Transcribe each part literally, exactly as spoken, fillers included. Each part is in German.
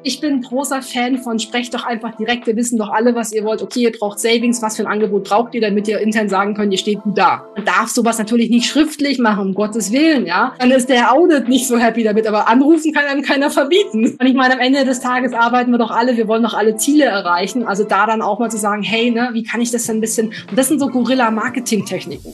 Ich bin großer Fan von sprecht doch einfach direkt. Wir wissen doch alle, was ihr wollt. Okay, ihr braucht Savings. Was für ein Angebot braucht ihr, damit ihr intern sagen könnt, ihr steht gut da. Man darf sowas natürlich nicht schriftlich machen, um Gottes Willen, ja. Dann ist der Audit nicht so happy damit, aber anrufen kann einem keiner verbieten. Und ich meine, am Ende des Tages arbeiten wir doch alle, wir wollen doch alle Ziele erreichen. Also da dann auch mal zu sagen, hey, ne, wie kann ich das denn ein bisschen, und das sind so Guerilla-Marketing-Techniken.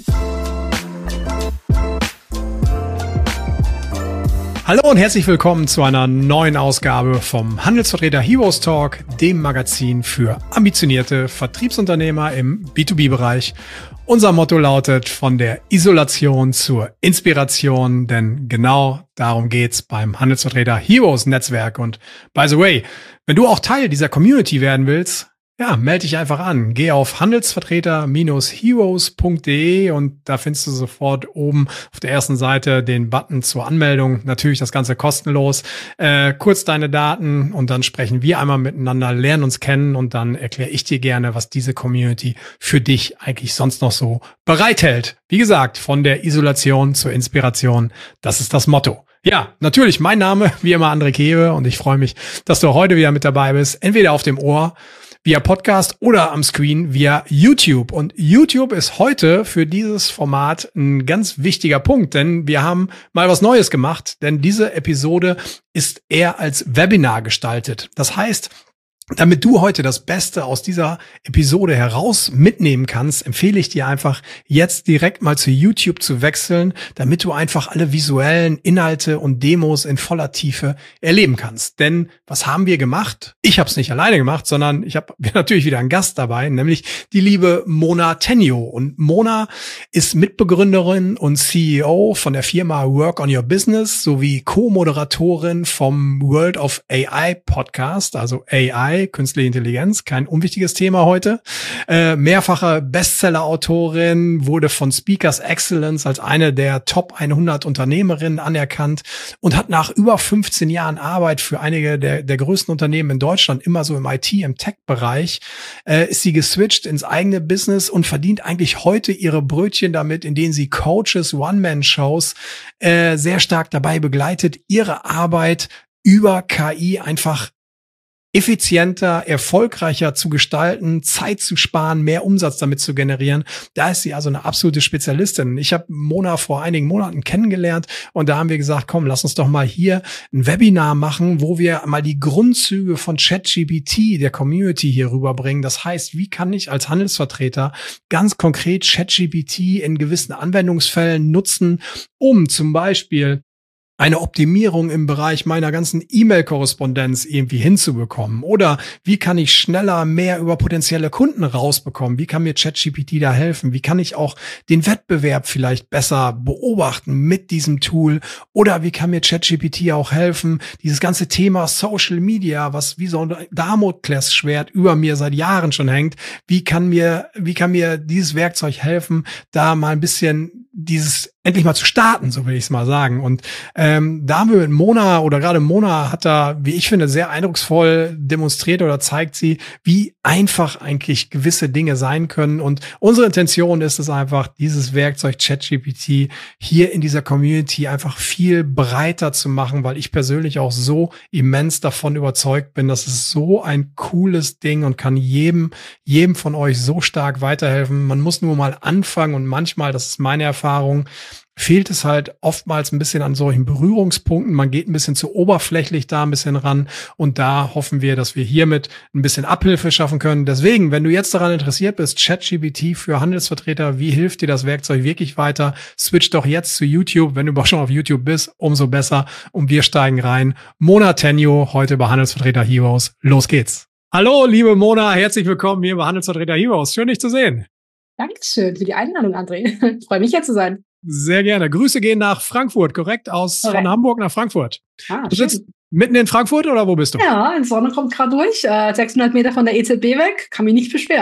Hallo und herzlich willkommen zu einer neuen Ausgabe vom Handelsvertreter Heroes Talk, dem Magazin für ambitionierte Vertriebsunternehmer im B zwei B-Bereich. Unser Motto lautet: von der Isolation zur Inspiration, denn genau darum geht's beim Handelsvertreter Heroes Netzwerk. Und by the way, wenn du auch Teil dieser Community werden willst, ja, melde dich einfach an. Geh auf handelsvertreter Bindestrich heroes punkt de und da findest du sofort oben auf der ersten Seite den Button zur Anmeldung. Natürlich das Ganze kostenlos. Äh, kurz deine Daten und dann sprechen wir einmal miteinander, lernen uns kennen und dann erkläre ich dir gerne, was diese Community für dich eigentlich sonst noch so bereithält. Wie gesagt, von der Isolation zur Inspiration, das ist das Motto. Ja, natürlich, mein Name, wie immer André Kewe, und ich freue mich, dass du heute wieder mit dabei bist, entweder auf dem Ohr, via Podcast oder am Screen via YouTube. Und YouTube ist heute für dieses Format ein ganz wichtiger Punkt, denn wir haben mal was Neues gemacht, denn diese Episode ist eher als Webinar gestaltet. Das heißt, damit du heute das Beste aus dieser Episode heraus mitnehmen kannst, empfehle ich dir einfach, jetzt direkt mal zu YouTube zu wechseln, damit du einfach alle visuellen Inhalte und Demos in voller Tiefe erleben kannst. Denn was haben wir gemacht? Ich habe es nicht alleine gemacht, sondern ich habe natürlich wieder einen Gast dabei, nämlich die liebe Mona Tenjo. Und Mona ist Mitbegründerin und C E O von der Firma Work on Your Business sowie Co-Moderatorin vom World of A I Podcast, also A I, Künstliche Intelligenz, kein unwichtiges Thema heute. Äh, mehrfache Bestseller-Autorin, wurde von Speakers Excellence als eine der Top hundert Unternehmerinnen anerkannt und hat nach über fünfzehn Jahren Arbeit für einige der, der größten Unternehmen in Deutschland, immer so im I T, im Tech-Bereich, äh, ist sie geswitcht ins eigene Business und verdient eigentlich heute ihre Brötchen damit, indem sie Coaches, One-Man-Shows äh, sehr stark dabei begleitet, ihre Arbeit über K I einfach effizienter, erfolgreicher zu gestalten, Zeit zu sparen, mehr Umsatz damit zu generieren. Da ist sie also eine absolute Spezialistin. Ich habe Mona vor einigen Monaten kennengelernt und da haben wir gesagt, komm, lass uns doch mal hier ein Webinar machen, wo wir mal die Grundzüge von ChatGPT der Community hier rüberbringen. Das heißt, wie kann ich als Handelsvertreter ganz konkret ChatGPT in gewissen Anwendungsfällen nutzen, um zum Beispiel eine Optimierung im Bereich meiner ganzen E-Mail-Korrespondenz irgendwie hinzubekommen? Oder wie kann ich schneller mehr über potenzielle Kunden rausbekommen? Wie kann mir ChatGPT da helfen? Wie kann ich auch den Wettbewerb vielleicht besser beobachten mit diesem Tool? Oder wie kann mir ChatGPT auch helfen, dieses ganze Thema Social Media, was wie so ein Damoklesschwert über mir seit Jahren schon hängt, wie kann mir, wie kann mir dieses Werkzeug helfen, da mal ein bisschen dieses endlich mal zu starten, so will ich es mal sagen. Und ähm, da haben wir mit Mona, oder gerade Mona hat da, wie ich finde, sehr eindrucksvoll demonstriert oder zeigt sie, wie einfach eigentlich gewisse Dinge sein können. Und unsere Intention ist es einfach, dieses Werkzeug ChatGPT hier in dieser Community einfach viel breiter zu machen, weil ich persönlich auch so immens davon überzeugt bin, dass es so ein cooles Ding und kann jedem, jedem von euch so stark weiterhelfen. Man muss nur mal anfangen und manchmal, das ist meine Erfahrung, fehlt es halt oftmals ein bisschen an solchen Berührungspunkten. Man geht ein bisschen zu oberflächlich da ein bisschen ran und da hoffen wir, dass wir hiermit ein bisschen Abhilfe schaffen können. Deswegen, wenn du jetzt daran interessiert bist, ChatGPT für Handelsvertreter, wie hilft dir das Werkzeug wirklich weiter? Switch doch jetzt zu YouTube. Wenn du schon auf YouTube bist, umso besser. Und wir steigen rein. Mona Tenjo, heute bei Handelsvertreter Heroes. Los geht's. Hallo, liebe Mona, herzlich willkommen hier bei Handelsvertreter Heroes. Schön, dich zu sehen. Dankeschön für die Einladung, André. Freue mich, hier zu sein. Sehr gerne. Grüße gehen nach Frankfurt, korrekt? Aus Korrekt. Von Hamburg nach Frankfurt. Ah, du sitzt mitten in Frankfurt oder wo bist du? Ja, die Sonne kommt gerade durch. Äh, sechshundert Meter von der E Z B weg. Kann mich nicht beschweren.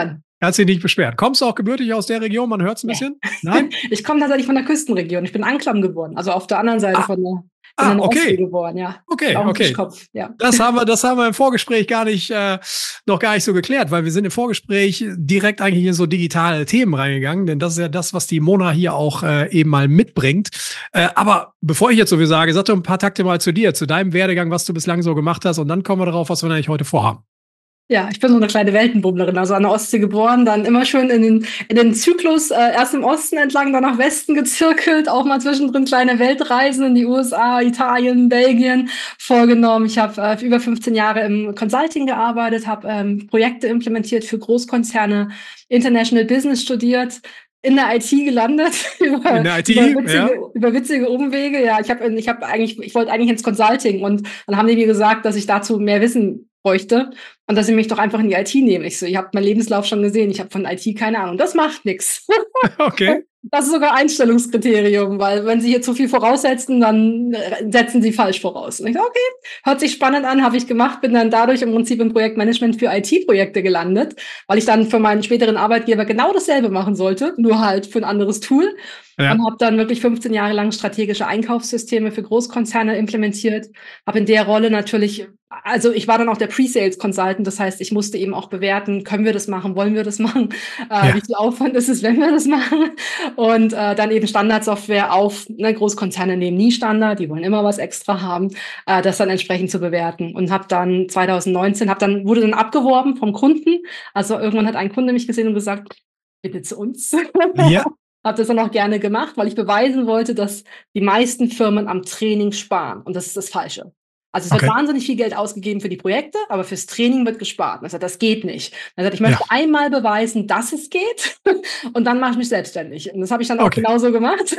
Er hat sich nicht beschwert. Kommst du auch gebürtig aus der Region? Man hört es ein bisschen? Nein? Ich komme tatsächlich von der Küstenregion. Ich bin in Anklam geboren, also auf der anderen Seite ah. von der Ah, in der okay. Ostsee geboren, ja. Okay, okay. Ja. Das haben wir, das haben wir im Vorgespräch gar nicht, äh, noch gar nicht so geklärt, weil wir sind im Vorgespräch direkt eigentlich in so digitale Themen reingegangen, denn das ist ja das, was die Mona hier auch äh, eben mal mitbringt. Äh, aber bevor ich jetzt so viel sage, sag doch ein paar Takte mal zu dir, zu deinem Werdegang, was du bislang so gemacht hast, und dann kommen wir darauf, was wir eigentlich heute vorhaben. Ja, ich bin so eine kleine Weltenbummlerin, also an der Ostsee geboren, dann immer schön in den, in den Zyklus, äh, erst im Osten entlang, dann nach Westen gezirkelt, auch mal zwischendrin kleine Weltreisen in die U S A, Italien, Belgien vorgenommen. Ich habe äh, über fünfzehn Jahre im Consulting gearbeitet, habe ähm, Projekte implementiert für Großkonzerne, International Business studiert, in der I T gelandet, über, in der I T, über, witzige, ja. über witzige Umwege. Ja, ich habe ich hab eigentlich, ich wollte eigentlich ins Consulting, und dann haben die mir gesagt, dass ich dazu mehr Wissen bräuchte und dass sie mich doch einfach in die I T nehmen. Ich so, ihr habt meinen Lebenslauf schon gesehen, ich habe von I T keine Ahnung. Das macht nichts. Okay. Das ist sogar Einstellungskriterium, weil wenn sie hier zu viel voraussetzen, dann setzen sie falsch voraus. Und ich so, okay, hört sich spannend an, habe ich gemacht, bin dann dadurch im Prinzip im Projektmanagement für I T-Projekte gelandet, weil ich dann für meinen späteren Arbeitgeber genau dasselbe machen sollte, nur halt für ein anderes Tool. Ja. Und habe dann wirklich fünfzehn Jahre lang strategische Einkaufssysteme für Großkonzerne implementiert. Habe in der Rolle natürlich, also ich war dann auch der Pre-Sales-Consultant, das heißt, ich musste eben auch bewerten, können wir das machen, wollen wir das machen, äh, ja. wie viel Aufwand ist es, wenn wir das machen, und äh, dann eben Standardsoftware auf, ne, Großkonzerne nehmen nie Standard, die wollen immer was extra haben, äh, das dann entsprechend zu bewerten, und habe dann zwanzig neunzehn, hab dann wurde dann abgeworben vom Kunden, also irgendwann hat ein Kunde mich gesehen und gesagt, bitte zu uns. Ja. Habe das dann auch gerne gemacht, weil ich beweisen wollte, dass die meisten Firmen am Training sparen. Und das ist das Falsche. Also es okay. wird wahnsinnig viel Geld ausgegeben für die Projekte, aber fürs Training wird gespart. Also das geht nicht. Also ich möchte ja. einmal beweisen, dass es geht, und dann mache ich mich selbstständig. Und das habe ich dann auch okay. genauso gemacht.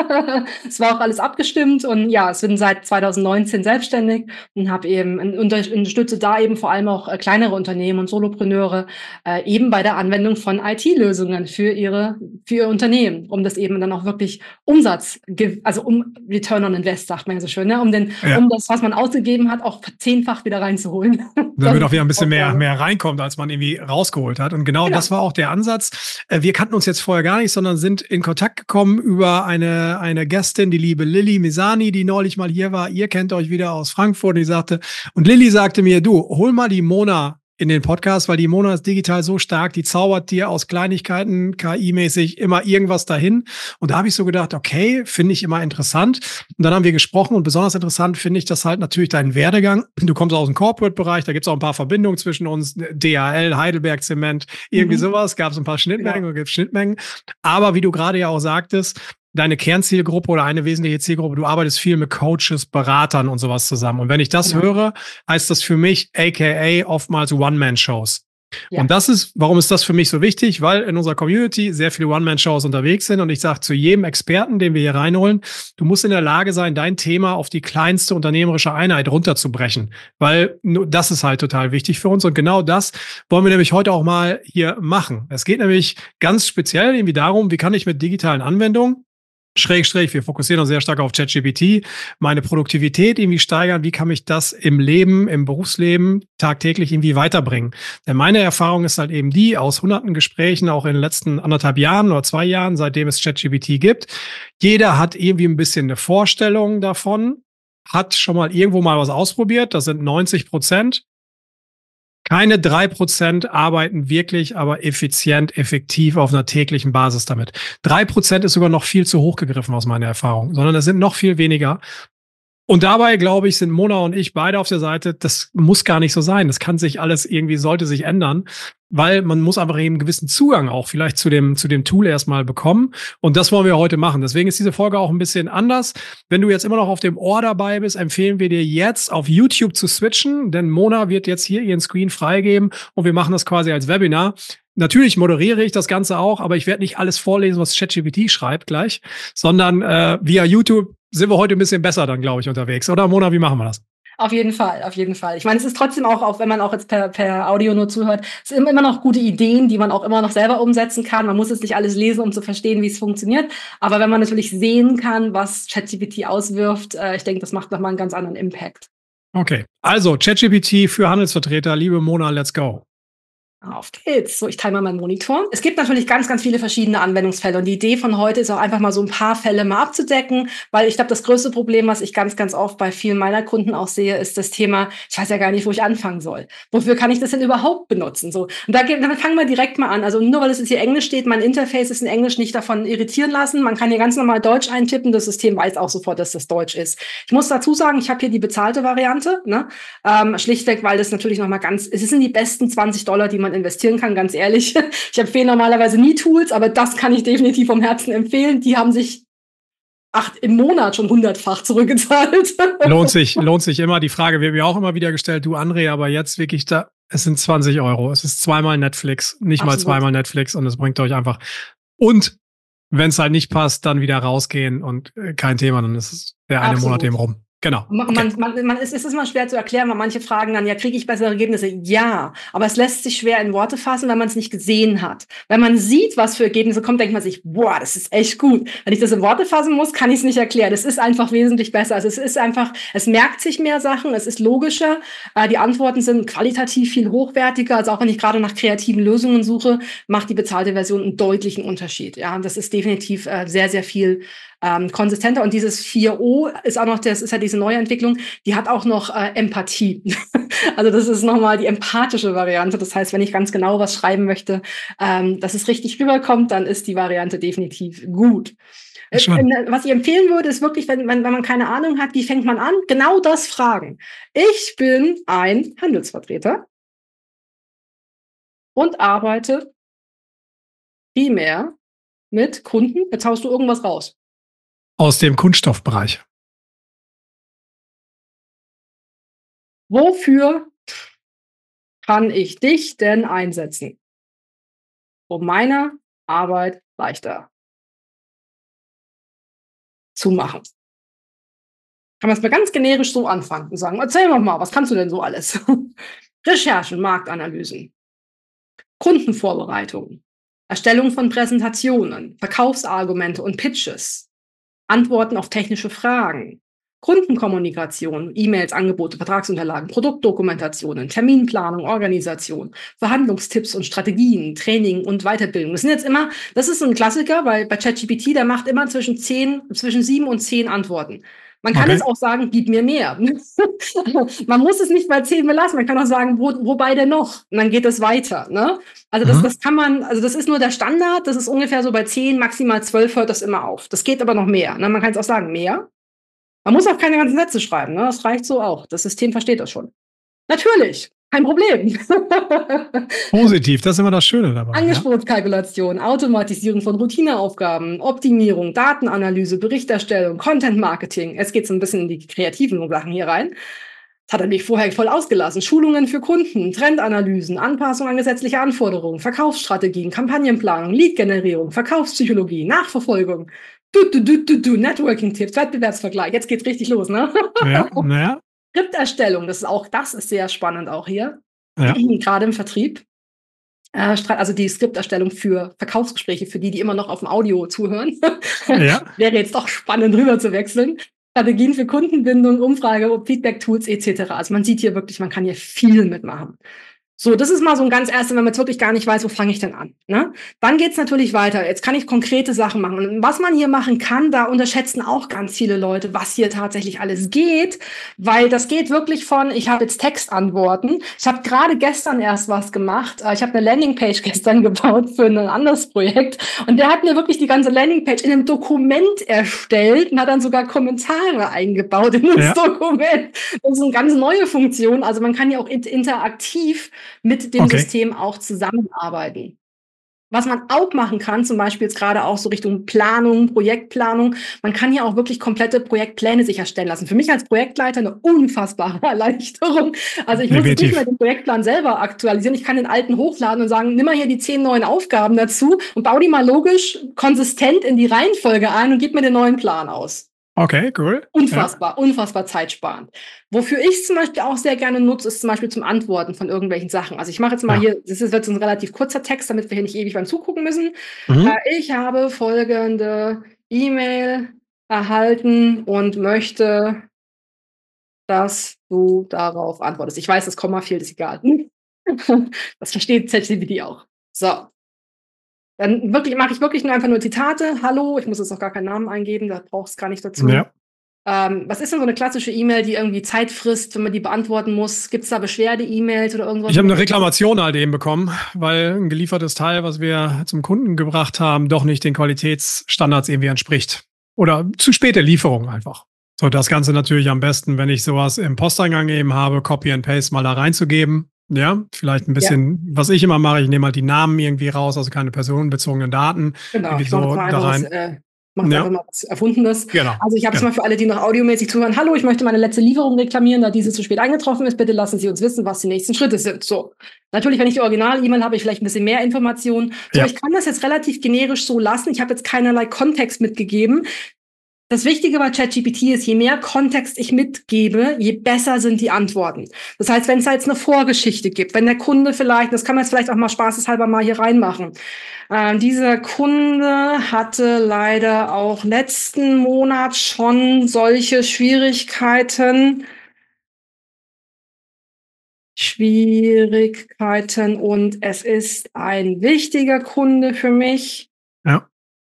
Es war auch alles abgestimmt, und ja, ich bin seit zwanzig neunzehn selbstständig und habe eben unterstütze da eben vor allem auch äh, kleinere Unternehmen und Solopreneure äh, eben bei der Anwendung von I T-Lösungen für ihre für ihr Unternehmen, um das eben dann auch wirklich Umsatz, also um Return on Invest, sagt man ja so schön, ne? um den ja. um das, was man ausgegeben hat, auch zehnfach wieder reinzuholen. Damit auch wieder ein bisschen mehr, mehr reinkommt, als man irgendwie rausgeholt hat. Und genau, genau das war auch der Ansatz. Wir kannten uns jetzt vorher gar nicht, sondern sind in Kontakt gekommen über eine, eine Gästin, die liebe Lilly Misani, die neulich mal hier war. Ihr kennt euch wieder aus Frankfurt. Die sagte, und Lilly sagte mir, du, hol mal die Mona in den Podcast, weil die Mona ist digital so stark, die zaubert dir aus Kleinigkeiten K I-mäßig immer irgendwas dahin. Und da habe ich so gedacht, okay, finde ich immer interessant. Und dann haben wir gesprochen, und besonders interessant finde ich das halt natürlich deinen Werdegang. Du kommst aus dem Corporate-Bereich, da gibt es auch ein paar Verbindungen zwischen uns, D H L, Heidelberg Zement, irgendwie mhm. sowas, gab es ein paar Schnittmengen, ja. gibt Schnittmengen. Aber wie du gerade ja auch sagtest, deine Kernzielgruppe oder eine wesentliche Zielgruppe, du arbeitest viel mit Coaches, Beratern und sowas zusammen. Und wenn ich das ja. höre, heißt das für mich A K A oftmals One-Man-Shows. Ja. Und das ist, warum ist das für mich so wichtig? Weil in unserer Community sehr viele One-Man-Shows unterwegs sind, und ich sage zu jedem Experten, den wir hier reinholen, du musst in der Lage sein, dein Thema auf die kleinste unternehmerische Einheit runterzubrechen, weil das ist halt total wichtig für uns, und genau das wollen wir nämlich heute auch mal hier machen. Es geht nämlich ganz speziell irgendwie darum, wie kann ich mit digitalen Anwendungen Schrägstrich, wir fokussieren uns sehr stark auf ChatGPT, meine Produktivität irgendwie steigern, wie kann ich das im Leben, im Berufsleben tagtäglich irgendwie weiterbringen? Denn meine Erfahrung ist halt eben die, aus hunderten Gesprächen, auch in den letzten anderthalb Jahren oder zwei Jahren, seitdem es ChatGPT gibt, jeder hat irgendwie ein bisschen eine Vorstellung davon, hat schon mal irgendwo mal was ausprobiert, das sind neunzig Prozent. Keine drei Prozent arbeiten wirklich, aber effizient, effektiv auf einer täglichen Basis damit. Drei Prozent ist sogar noch viel zu hoch gegriffen aus meiner Erfahrung, sondern es sind noch viel weniger. Und dabei, glaube ich, sind Mona und ich beide auf der Seite, das muss gar nicht so sein. Das kann sich alles irgendwie, sollte sich ändern, weil man muss einfach eben einen gewissen Zugang auch vielleicht zu dem, zu dem Tool erstmal bekommen. Und das wollen wir heute machen. Deswegen ist diese Folge auch ein bisschen anders. Wenn du jetzt immer noch auf dem Ohr dabei bist, empfehlen wir dir jetzt auf YouTube zu switchen, denn Mona wird jetzt hier ihren Screen freigeben und wir machen das quasi als Webinar. Natürlich moderiere ich das Ganze auch, aber ich werde nicht alles vorlesen, was ChatGPT schreibt gleich, sondern äh, via YouTube sind wir heute ein bisschen besser dann, glaube ich, unterwegs. Oder Mona, wie machen wir das? Auf jeden Fall, auf jeden Fall. Ich meine, es ist trotzdem auch, auch wenn man auch jetzt per, per Audio nur zuhört, es sind immer noch gute Ideen, die man auch immer noch selber umsetzen kann. Man muss jetzt nicht alles lesen, um zu verstehen, wie es funktioniert. Aber wenn man natürlich sehen kann, was ChatGPT auswirft, äh, ich denke, das macht nochmal einen ganz anderen Impact. Okay, also ChatGPT für Handelsvertreter. Liebe Mona, let's go. Auf geht's. So, ich teile mal meinen Monitor. Es gibt natürlich ganz, ganz viele verschiedene Anwendungsfälle. Und die Idee von heute ist auch einfach mal so ein paar Fälle mal abzudecken, weil ich glaube, das größte Problem, was ich ganz, ganz oft bei vielen meiner Kunden auch sehe, ist das Thema, ich weiß ja gar nicht, wo ich anfangen soll. Wofür kann ich das denn überhaupt benutzen? So. Und da, damit fangen wir direkt mal an. Also nur weil es jetzt hier Englisch steht, mein Interface ist in Englisch, nicht davon irritieren lassen. Man kann hier ganz normal Deutsch eintippen. Das System weiß auch sofort, dass das Deutsch ist. Ich muss dazu sagen, ich habe hier die bezahlte Variante, ne? Ähm, schlichtweg, weil das natürlich nochmal ganz, es sind die besten zwanzig Dollar, die man investieren kann, ganz ehrlich. Ich empfehle normalerweise nie Tools, aber das kann ich definitiv vom Herzen empfehlen. Die haben sich acht im Monat schon hundertfach zurückgezahlt. Lohnt sich, lohnt sich immer. Die Frage wird mir auch immer wieder gestellt, du André, aber jetzt wirklich da, es sind zwanzig Euro. Es ist zweimal Netflix, nicht Absolut. mal zweimal Netflix und es bringt euch einfach. Und wenn es halt nicht passt, dann wieder rausgehen und kein Thema, dann ist es der eine Absolut. Monat eben rum. Genau. Okay. Man, man, man, es ist immer schwer zu erklären, weil manche fragen dann, ja, kriege ich bessere Ergebnisse? Ja, aber es lässt sich schwer in Worte fassen, wenn man es nicht gesehen hat. Wenn man sieht, was für Ergebnisse kommt, denkt man sich, boah, das ist echt gut. Wenn ich das in Worte fassen muss, kann ich es nicht erklären. Es ist einfach wesentlich besser. Also es ist einfach, es merkt sich mehr Sachen, es ist logischer. Äh, die Antworten sind qualitativ viel hochwertiger. Also auch wenn ich gerade nach kreativen Lösungen suche, macht die bezahlte Version einen deutlichen Unterschied. Ja, das ist definitiv äh, sehr, sehr viel Ähm, konsistenter. Und dieses vier O ist auch noch, das ist ja diese neue Entwicklung, die hat auch noch äh, Empathie. Also das ist nochmal die empathische Variante. Das heißt, wenn ich ganz genau was schreiben möchte, ähm, dass es richtig rüberkommt, dann ist die Variante definitiv gut. Äh, was ich empfehlen würde, ist wirklich, wenn, wenn, wenn man keine Ahnung hat, wie fängt man an? Genau das fragen. Ich bin ein Handelsvertreter und arbeite primär mit Kunden. Jetzt haust du irgendwas raus. Aus dem Kunststoffbereich. Wofür kann ich dich denn einsetzen, um meine Arbeit leichter zu machen? Kann man es mal ganz generisch so anfangen und sagen, erzähl doch mal, was kannst du denn so alles? Recherchen, Marktanalysen, Kundenvorbereitungen, Erstellung von Präsentationen, Verkaufsargumente und Pitches, Antworten auf technische Fragen, Kundenkommunikation, E-Mails, Angebote, Vertragsunterlagen, Produktdokumentationen, Terminplanung, Organisation, Verhandlungstipps und Strategien, Training und Weiterbildung. Das sind jetzt immer, das ist ein Klassiker, weil bei ChatGPT, der macht immer zwischen zehn, zwischen sieben und zehn Antworten. Man kann okay. jetzt auch sagen, gib mir mehr. Man muss es nicht bei zehn belassen. Man kann auch sagen, wo, wobei denn noch? Und dann geht es weiter. Ne? Also das, mhm. das kann man, also das ist nur der Standard. Das ist ungefähr so bei zehn, maximal zwölf hört das immer auf. Das geht aber noch mehr. Ne? Man kann es auch sagen, mehr. Man muss auch keine ganzen Sätze schreiben. Ne? Das reicht so auch. Das System versteht das schon. Natürlich. Kein Problem. Positiv, das ist immer das Schöne dabei. Angebotskalkulation, ja? Automatisierung von Routineaufgaben, Optimierung, Datenanalyse, Berichterstellung, Content Marketing. Jetzt geht es ein bisschen in die kreativen Sachen hier rein. Das hat er mich vorher voll ausgelassen. Schulungen für Kunden, Trendanalysen, Anpassung an gesetzliche Anforderungen, Verkaufsstrategien, Kampagnenplanung, Lead-Generierung, Verkaufspsychologie, Nachverfolgung, du, du, du, du, du, Networking-Tipps, Wettbewerbsvergleich. Jetzt geht's richtig los, ne? Ja, naja. Skripterstellung, das ist auch, das ist sehr spannend auch hier, ja. Gerade im Vertrieb. Äh, also die Skripterstellung für Verkaufsgespräche, für die, die immer noch auf dem Audio zuhören. Ja. Wäre jetzt doch spannend, rüber zu wechseln. Strategien für Kundenbindung, Umfrage, Feedback-Tools et cetera. Also man sieht hier wirklich, man kann hier viel mitmachen. So, das ist mal so ein ganz erster, wenn man jetzt wirklich gar nicht weiß, wo fange ich denn an. Ne? Dann geht's natürlich weiter. Jetzt kann ich konkrete Sachen machen. Und was man hier machen kann, da unterschätzen auch ganz viele Leute, was hier tatsächlich alles geht. Weil das geht wirklich von, ich habe jetzt Textantworten. Ich habe gerade gestern erst was gemacht. Ich habe eine Landingpage gestern gebaut für ein anderes Projekt. Und der hat mir wirklich die ganze Landingpage in einem Dokument erstellt und hat dann sogar Kommentare eingebaut in das ja. Dokument. Das ist eine ganz neue Funktion. Also man kann ja auch interaktiv mit dem okay. System auch zusammenarbeiten. Was man auch machen kann, zum Beispiel jetzt gerade auch so Richtung Planung, Projektplanung, man kann ja auch wirklich komplette Projektpläne sich erstellen lassen. Für mich als Projektleiter eine unfassbare Erleichterung. Also ich muss jetzt nicht mehr den Projektplan selber aktualisieren, ich kann den alten hochladen und sagen, nimm mal hier die zehn neuen Aufgaben dazu und bau die mal logisch, konsistent in die Reihenfolge ein und gib mir den neuen Plan aus. Okay, cool. Unfassbar, ja. unfassbar zeitsparend. Wofür ich es zum Beispiel auch sehr gerne nutze, ist zum Beispiel zum Antworten von irgendwelchen Sachen. Also ich mache jetzt mal ja. hier, das ist jetzt ein relativ kurzer Text, damit wir hier nicht ewig beim Zugucken müssen. Mhm. Äh, ich habe folgende E-Mail erhalten und möchte, dass du darauf antwortest. Ich weiß, das Komma fehlt, ist egal. Das versteht ChatGPT auch. So. Dann wirklich, mache ich wirklich nur einfach nur Zitate. Hallo, ich muss jetzt auch gar keinen Namen eingeben, da braucht es gar nicht dazu. Ja. Ähm, was ist denn so eine klassische E-Mail, die irgendwie Zeit frisst, wenn man die beantworten muss? Gibt es da Beschwerde-E-Mails oder irgendwas? Ich habe eine Reklamation halt eben bekommen, weil ein geliefertes Teil, was wir zum Kunden gebracht haben, doch nicht den Qualitätsstandards irgendwie entspricht. Oder zu späte Lieferung einfach. So, das Ganze natürlich am besten, wenn ich sowas im Posteingang eben habe, Copy and Paste mal da reinzugeben. Ja, vielleicht ein bisschen, ja. Was ich immer mache, ich nehme halt die Namen irgendwie raus, also keine personenbezogenen Daten. Genau, irgendwie ich so mache da rein. Was, äh, macht ja. einfach mal was Erfundenes. Genau. Also ich habe es genau. mal für alle, die noch audiomäßig zuhören. Hallo, ich möchte meine letzte Lieferung reklamieren, da diese zu spät eingetroffen ist. Bitte lassen Sie uns wissen, was die nächsten Schritte sind. So. Natürlich, wenn ich die Original-E-Mail habe, ich vielleicht ein bisschen mehr Informationen. So, ja. Ich kann das jetzt relativ generisch so lassen. Ich habe jetzt keinerlei Kontext mitgegeben. Das Wichtige bei ChatGPT ist, je mehr Kontext ich mitgebe, je besser sind die Antworten. Das heißt, wenn es da jetzt eine Vorgeschichte gibt, wenn der Kunde vielleicht, das kann man jetzt vielleicht auch mal spaßeshalber mal hier reinmachen, äh, dieser Kunde hatte leider auch letzten Monat schon solche Schwierigkeiten, Schwierigkeiten und es ist ein wichtiger Kunde für mich. Ja.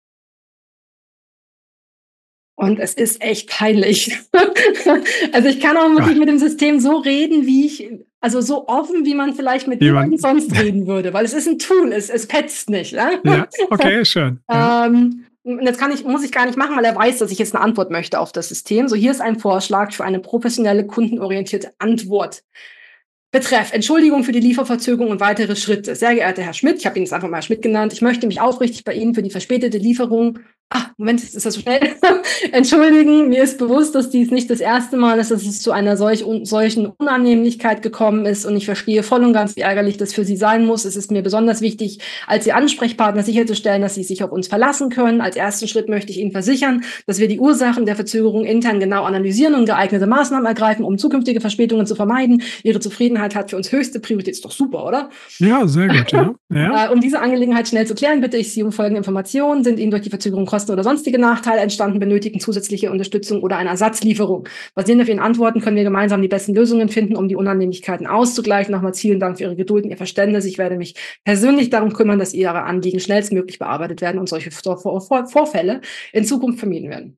Und es ist echt peinlich. Also ich kann auch wirklich ja. mit dem System so reden, wie ich, also so offen, wie man vielleicht mit niemandem sonst reden würde, weil es ist ein Tool, es, es petzt nicht. Ja, ja. Okay, schön. Ja. Ähm, das kann ich, muss ich gar nicht machen, weil er weiß, dass ich jetzt eine Antwort möchte auf das System. So, hier ist ein Vorschlag für eine professionelle, kundenorientierte Antwort. Betreff, Entschuldigung für die Lieferverzögerung und weitere Schritte. Sehr geehrter Herr Schmidt, ich habe ihn jetzt einfach mal Schmidt genannt, ich möchte mich aufrichtig bei Ihnen für die verspätete Lieferung, ah, Moment, ist das so schnell, entschuldigen. Mir ist bewusst, dass dies nicht das erste Mal ist, dass es zu einer solch, un, solchen Unannehmlichkeit gekommen ist und ich verstehe voll und ganz, wie ärgerlich das für Sie sein muss. Es ist mir besonders wichtig, als Ihr Ansprechpartner sicherzustellen, dass Sie sich auf uns verlassen können. Als ersten Schritt möchte ich Ihnen versichern, dass wir die Ursachen der Verzögerung intern genau analysieren und geeignete Maßnahmen ergreifen, um zukünftige Verspätungen zu vermeiden. Ihre Zufriedenheit hat für uns höchste Priorität. Ist doch super, oder? Ja, sehr gut. Ja. Ja. Um diese Angelegenheit schnell zu klären, bitte ich Sie um folgende Informationen. Sind Ihnen durch die Verzögerung Kosten oder sonstige Nachteile entstanden, benötigen zusätzliche Unterstützung oder eine Ersatzlieferung? Basierend auf Ihren Antworten können wir gemeinsam die besten Lösungen finden, um die Unannehmlichkeiten auszugleichen. Nochmal vielen Dank für Ihre Geduld und Ihr Verständnis. Ich werde mich persönlich darum kümmern, dass Ihre Anliegen schnellstmöglich bearbeitet werden und solche Vorfälle in Zukunft vermieden werden.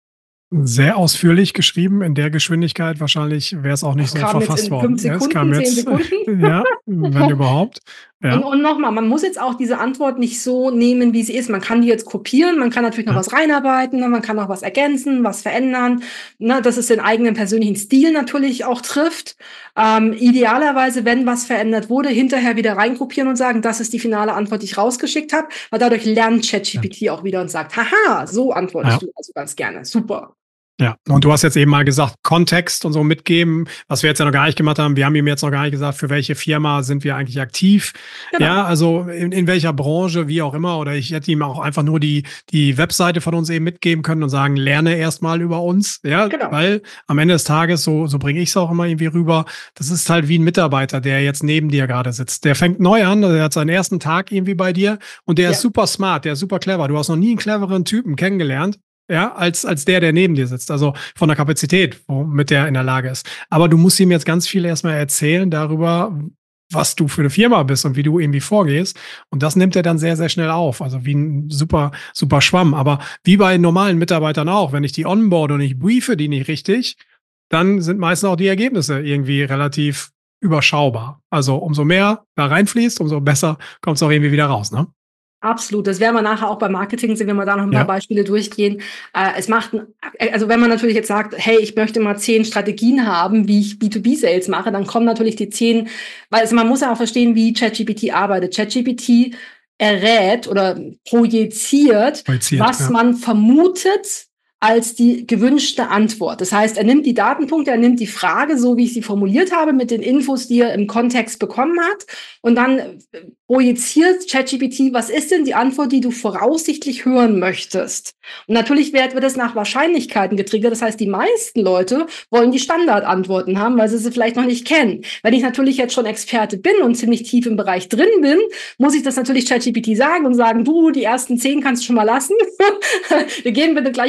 Sehr ausführlich geschrieben, in der Geschwindigkeit. Wahrscheinlich wäre es auch nicht das so verfasst worden. Sekunden, ja, es kam jetzt, zehn Sekunden. Ja, wenn überhaupt. Ja. Und, und nochmal, man muss jetzt auch diese Antwort nicht so nehmen, wie sie ist. Man kann die jetzt kopieren, man kann natürlich noch ja. was reinarbeiten, man kann noch was ergänzen, was verändern, ne, dass es den eigenen persönlichen Stil natürlich auch trifft. Ähm, idealerweise, wenn was verändert wurde, hinterher wieder reinkopieren und sagen, das ist die finale Antwort, die ich rausgeschickt habe, weil dadurch lernt ChatGPT ja. auch wieder und sagt, haha, so antwortest ja. du also ganz gerne. Super. Ja, und du hast jetzt eben mal gesagt, Kontext und so mitgeben, was wir jetzt ja noch gar nicht gemacht haben. Wir haben ihm jetzt noch gar nicht gesagt, für welche Firma sind wir eigentlich aktiv. Genau. Ja, also in, in welcher Branche, wie auch immer. Oder ich hätte ihm auch einfach nur die, die Webseite von uns eben mitgeben können und sagen, lerne erstmal über uns. Ja, genau. Weil am Ende des Tages, so, so bringe ich es auch immer irgendwie rüber, das ist halt wie ein Mitarbeiter, der jetzt neben dir gerade sitzt. Der fängt neu an, der hat seinen ersten Tag irgendwie bei dir und der ja. ist super smart, der ist super clever. Du hast noch nie einen cleveren Typen kennengelernt. Ja, als, als der, der neben dir sitzt. Also von der Kapazität, womit der in der Lage ist. Aber du musst ihm jetzt ganz viel erstmal erzählen darüber, was du für eine Firma bist und wie du irgendwie vorgehst. Und das nimmt er dann sehr, sehr schnell auf. Also wie ein super, super Schwamm. Aber wie bei normalen Mitarbeitern auch, wenn ich die onboarde und ich briefe die nicht richtig, dann sind meistens auch die Ergebnisse irgendwie relativ überschaubar. Also umso mehr da reinfließt, umso besser kommt es auch irgendwie wieder raus, ne? Absolut. Das werden wir nachher auch beim Marketing sehen, wenn wir da noch ein paar ja. Beispiele durchgehen. Äh, es macht, also wenn man natürlich jetzt sagt, hey, ich möchte mal zehn Strategien haben, wie ich B zwei B Sales mache, dann kommen natürlich die zehn, weil also man muss ja auch verstehen, wie ChatGPT arbeitet. ChatGPT errät oder projiziert, projiziert was ja. man vermutet als die gewünschte Antwort. Das heißt, er nimmt die Datenpunkte, er nimmt die Frage, so wie ich sie formuliert habe, mit den Infos, die er im Kontext bekommen hat, und dann projiziert ChatGPT, was ist denn die Antwort, die du voraussichtlich hören möchtest? Und natürlich wird das nach Wahrscheinlichkeiten getriggert. Das heißt, die meisten Leute wollen die Standardantworten haben, weil sie sie vielleicht noch nicht kennen. Wenn ich natürlich jetzt schon Experte bin und ziemlich tief im Bereich drin bin, muss ich das natürlich ChatGPT sagen und sagen, du, die ersten zehn kannst du schon mal lassen. Wir gehen bitte gleich auf die Spezifik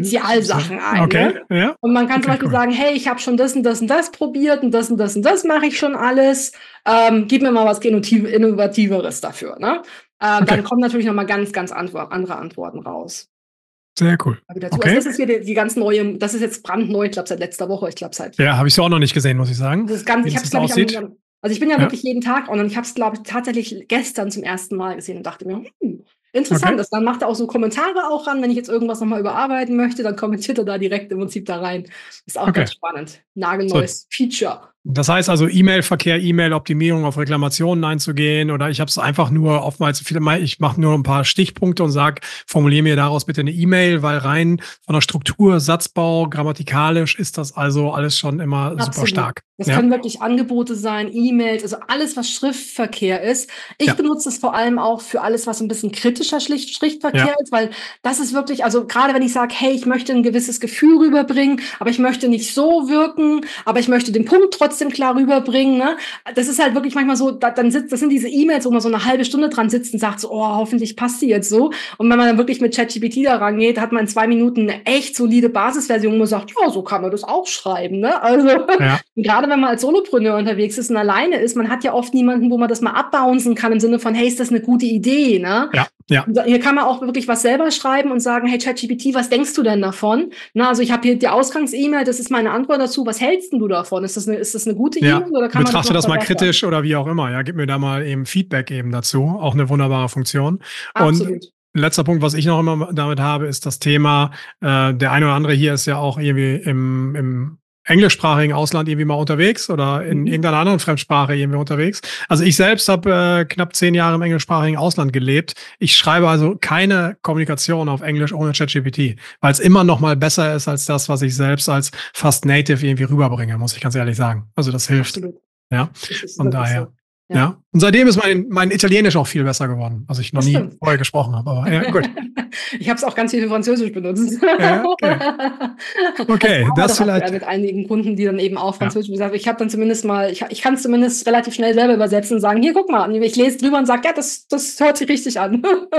Spezialsachen ein. Okay, ne? ja. Und man kann Okay, zum Beispiel cool. sagen, hey, ich habe schon das und das und das probiert und das und das und das mache ich schon alles. Ähm, gib mir mal was Innovativ- Innovativeres dafür. Ne? Ähm, Okay. Dann kommen natürlich noch mal ganz, ganz antwort andere Antworten raus. Sehr cool. Dazu. Okay. Also das ist hier die, die ganz neue, das ist jetzt brandneu, ich glaube seit letzter Woche, ich glaube seit. Ja, habe ich so auch noch nicht gesehen, muss ich sagen. Das ist ganz, wie ich das habe es jetzt glaube ich aussieht. am, also ich bin ja, Ja. wirklich jeden Tag online. Ich habe es glaube ich tatsächlich gestern zum ersten Mal gesehen und dachte mir, hm, interessant. Okay. Das, dann macht er auch so Kommentare auch ran, wenn ich jetzt irgendwas nochmal überarbeiten möchte, dann kommentiert er da direkt im Prinzip da rein. Ist auch Okay. ganz spannend. Nagelneues Feature. Das heißt also E-Mail-Verkehr, E-Mail-Optimierung, auf Reklamationen einzugehen, oder ich habe es einfach nur oftmals, viele Mal, ich mache nur ein paar Stichpunkte und sage, formuliere mir daraus bitte eine E-Mail, weil rein von der Struktur, Satzbau, grammatikalisch ist das also alles schon immer Absolut. super stark. Das Ja. können wirklich Angebote sein, E-Mails, also alles, was Schriftverkehr ist. Ich Ja. benutze es vor allem auch für alles, was ein bisschen kritischer Schlicht- Schriftverkehr Ja. ist, weil das ist wirklich, also gerade wenn ich sage, hey, ich möchte ein gewisses Gefühl rüberbringen, aber ich möchte nicht so wirken, aber ich möchte den Punkt trotzdem klar rüberbringen. Ne? Das ist halt wirklich manchmal so, da, dann sitzt, das sind diese E-Mails, wo man so eine halbe Stunde dran sitzt und sagt so, oh, hoffentlich passt die jetzt so. Und wenn man dann wirklich mit ChatGPT da rangeht, hat man in zwei Minuten eine echt solide Basisversion, wo man sagt, ja, so kann man das auch schreiben. Ne? Also Ja. gerade wenn man als Solopreneur unterwegs ist und alleine ist, man hat ja oft niemanden, wo man das mal abbouncen kann im Sinne von, hey, ist das eine gute Idee? Ne? Ja. Ja. Und hier kann man auch wirklich was selber schreiben und sagen, hey ChatGPT, was denkst du denn davon? Na, also ich habe hier die Ausgangs-E-Mail, das ist meine Antwort dazu. Was hältst denn du davon? Ist das eine, ist das eine gute Ja. E-Mail oder kann Betrachte man das, das mal verbessern? kritisch oder wie auch immer. Ja, gib mir da mal eben Feedback eben dazu. Auch eine wunderbare Funktion. Absolut. Und letzter Punkt, was ich noch immer damit habe, ist das Thema, äh, der eine oder andere hier ist ja auch irgendwie im, im englischsprachigen Ausland irgendwie mal unterwegs oder in Mhm. irgendeiner anderen Fremdsprache irgendwie unterwegs. Also ich selbst habe äh, knapp zehn Jahre im englischsprachigen Ausland gelebt. Ich schreibe also keine Kommunikation auf Englisch ohne ChatGPT, weil es immer noch mal besser ist als das, was ich selbst als fast Native irgendwie rüberbringe, muss ich ganz ehrlich sagen. Also das hilft. Absolut. Ja, Das ist von wirklich daher. so. Ja. Ja. Und seitdem ist mein, mein Italienisch auch viel besser geworden, was ich noch Das nie stimmt. vorher gesprochen habe. Aber ja, gut. Ich habe es auch ganz viel für Französisch benutzt. Ja, okay. Okay, also das das vielleicht. mit einigen Kunden, die dann eben auch Ja. Französisch gesagt. Ich habe dann zumindest mal, ich, ich kann es zumindest relativ schnell selber übersetzen und sagen, hier, guck mal. Und ich lese drüber und sage, ja, das, das hört sich richtig an.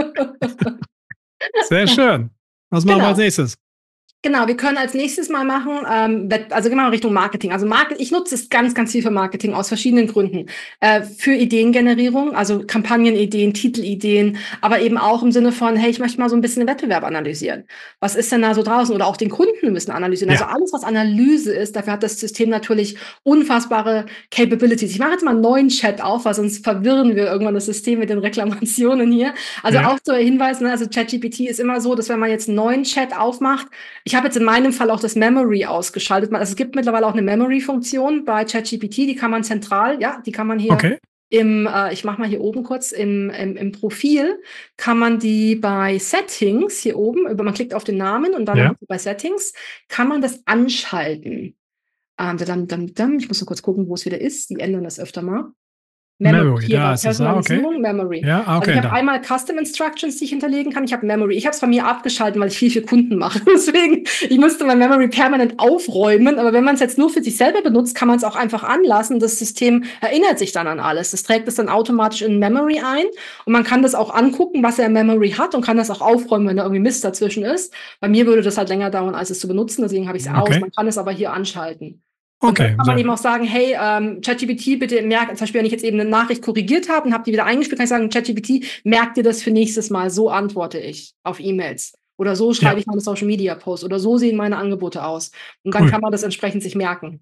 Sehr schön. Was machen wir Genau. als nächstes? Genau, wir können als nächstes mal machen, ähm, Wett- also gehen wir mal Richtung Marketing. Also Market, ich nutze es ganz, ganz viel für Marketing aus verschiedenen Gründen. Äh, für Ideengenerierung, also Kampagnenideen, Titelideen, aber eben auch im Sinne von, hey, ich möchte mal so ein bisschen den Wettbewerb analysieren. Was ist denn da so draußen? Oder auch den Kunden ein bisschen analysieren. Ja. Also alles, was Analyse ist, dafür hat das System natürlich unfassbare Capabilities. Ich mache jetzt mal einen neuen Chat auf, weil sonst verwirren wir irgendwann das System mit den Reklamationen hier. Also Ja. auch so ein Hinweis, ne, also ChatGPT ist immer so, dass wenn man jetzt einen neuen Chat aufmacht, ich habe jetzt in meinem Fall auch das Memory ausgeschaltet. Also es gibt mittlerweile auch eine Memory-Funktion bei ChatGPT, die kann man zentral, ja, die kann man hier Okay. im, äh, ich mache mal hier oben kurz, im, im, im Profil kann man die bei Settings, hier oben, über, man klickt auf den Namen und dann Ja. bei Settings, kann man das anschalten. Ähm, dann, dann, dann, ich muss nur kurz gucken, wo es wieder ist. Die ändern das öfter mal. Memory, hier da war ist es. Ah, okay. Personalisierung, Memory. Ja, ah, Also okay. ich habe Da. einmal Custom Instructions, die ich hinterlegen kann. Ich habe Memory. Ich habe es bei mir abgeschalten, weil ich viel für Kunden mache. Deswegen, ich müsste mein Memory permanent aufräumen. Aber wenn man es jetzt nur für sich selber benutzt, kann man es auch einfach anlassen. Das System erinnert sich dann an alles. Das trägt es dann automatisch in Memory ein. Und man kann das auch angucken, was er in Memory hat und kann das auch aufräumen, wenn da irgendwie Mist dazwischen ist. Bei mir würde das halt länger dauern, als es zu benutzen. Deswegen habe ich es aus. Okay. Man kann es aber hier anschalten. Und Okay. dann kann man sehr eben auch sagen, hey, ähm, ChatGPT, bitte merk, zum Beispiel, wenn ich jetzt eben eine Nachricht korrigiert habe und habe die wieder eingespielt, kann ich sagen, ChatGPT, merk dir das für nächstes Mal, so antworte ich auf E-Mails. Oder so schreibe Ja. ich meine Social-Media-Posts. Oder so sehen meine Angebote aus. Und dann Cool. kann man das entsprechend sich merken.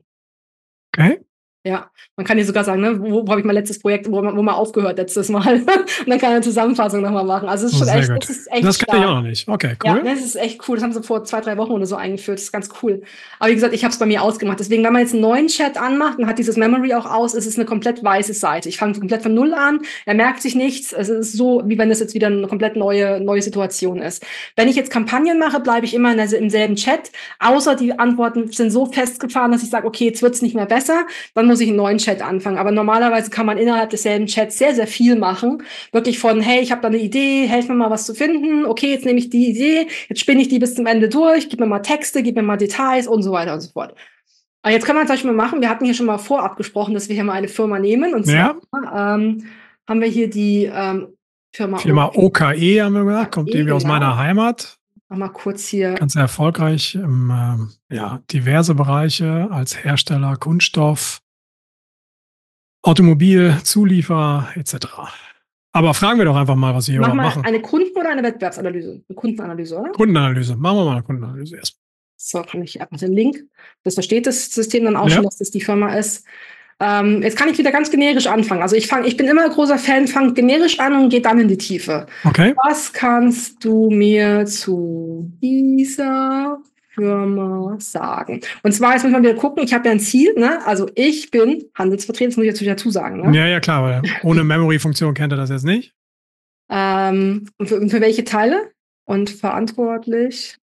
Okay. Ja, man kann hier sogar sagen, ne, wo, wo habe ich mein letztes Projekt, wo, wo mal aufgehört letztes Mal. Und dann kann er eine Zusammenfassung nochmal machen. Also es ist schon Sehr echt, gut. das ist echt Das kann ich stark. auch noch nicht. Okay, Ja, cool. das ist echt cool. Das haben sie vor zwei, drei Wochen oder so eingeführt. Das ist ganz cool. Aber wie gesagt, ich habe es bei mir ausgemacht. Deswegen, wenn man jetzt einen neuen Chat anmacht und hat dieses Memory auch aus, ist es eine komplett weiße Seite. Ich fange komplett von Null an. Er merkt sich nichts. Es ist so, wie wenn es jetzt wieder eine komplett neue, neue Situation ist. Wenn ich jetzt Kampagnen mache, bleibe ich immer in der, im selben Chat. Außer die Antworten sind so festgefahren, dass ich sage, okay, jetzt wird's nicht mehr besser. Dann muss ich einen neuen Chat anfangen. Aber normalerweise kann man innerhalb desselben Chats sehr, sehr viel machen. Wirklich von, hey, ich habe da eine Idee, helf mir mal was zu finden. Okay, jetzt nehme ich die Idee, jetzt spinne ich die bis zum Ende durch, gib mir mal Texte, gib mir mal Details und so weiter und so fort. Aber jetzt können wir zum Beispiel mal machen, wir hatten hier schon mal vorab gesprochen, dass wir hier mal eine Firma nehmen. Und zwar Ja. ähm, haben wir hier die ähm, Firma, Firma O K E haben wir gesagt, kommt O K E, irgendwie aus genau. meiner Heimat. Mach mal kurz hier. Ganz erfolgreich im, ähm, ja, diverse Bereiche als Hersteller, Kunststoff, Automobil, Zulieferer et cetera. Aber fragen wir doch einfach mal, was Sie hier Mach überhaupt mal machen. eine Kunden- oder eine Wettbewerbsanalyse? Eine Kundenanalyse, oder? Kundenanalyse. Machen wir mal eine Kundenanalyse erst. So, kann ich einfach den Link. Das versteht das System dann auch Ja. schon, dass das die Firma ist. Ähm, jetzt kann ich wieder ganz generisch anfangen. Also ich fange, ich bin immer ein großer Fan, fangt generisch an und geht dann in die Tiefe. Okay. Was kannst du mir zu dieser Firma sagen? Und zwar, jetzt müssen wir wieder gucken, ich habe ja ein Ziel, ne? Also ich bin Handelsvertreter, das muss ich jetzt dazu sagen, ne? Ja, ja, klar, weil ohne Memory-Funktion kennt er das jetzt nicht. Ähm, und für, für welche Teile? Und verantwortlich?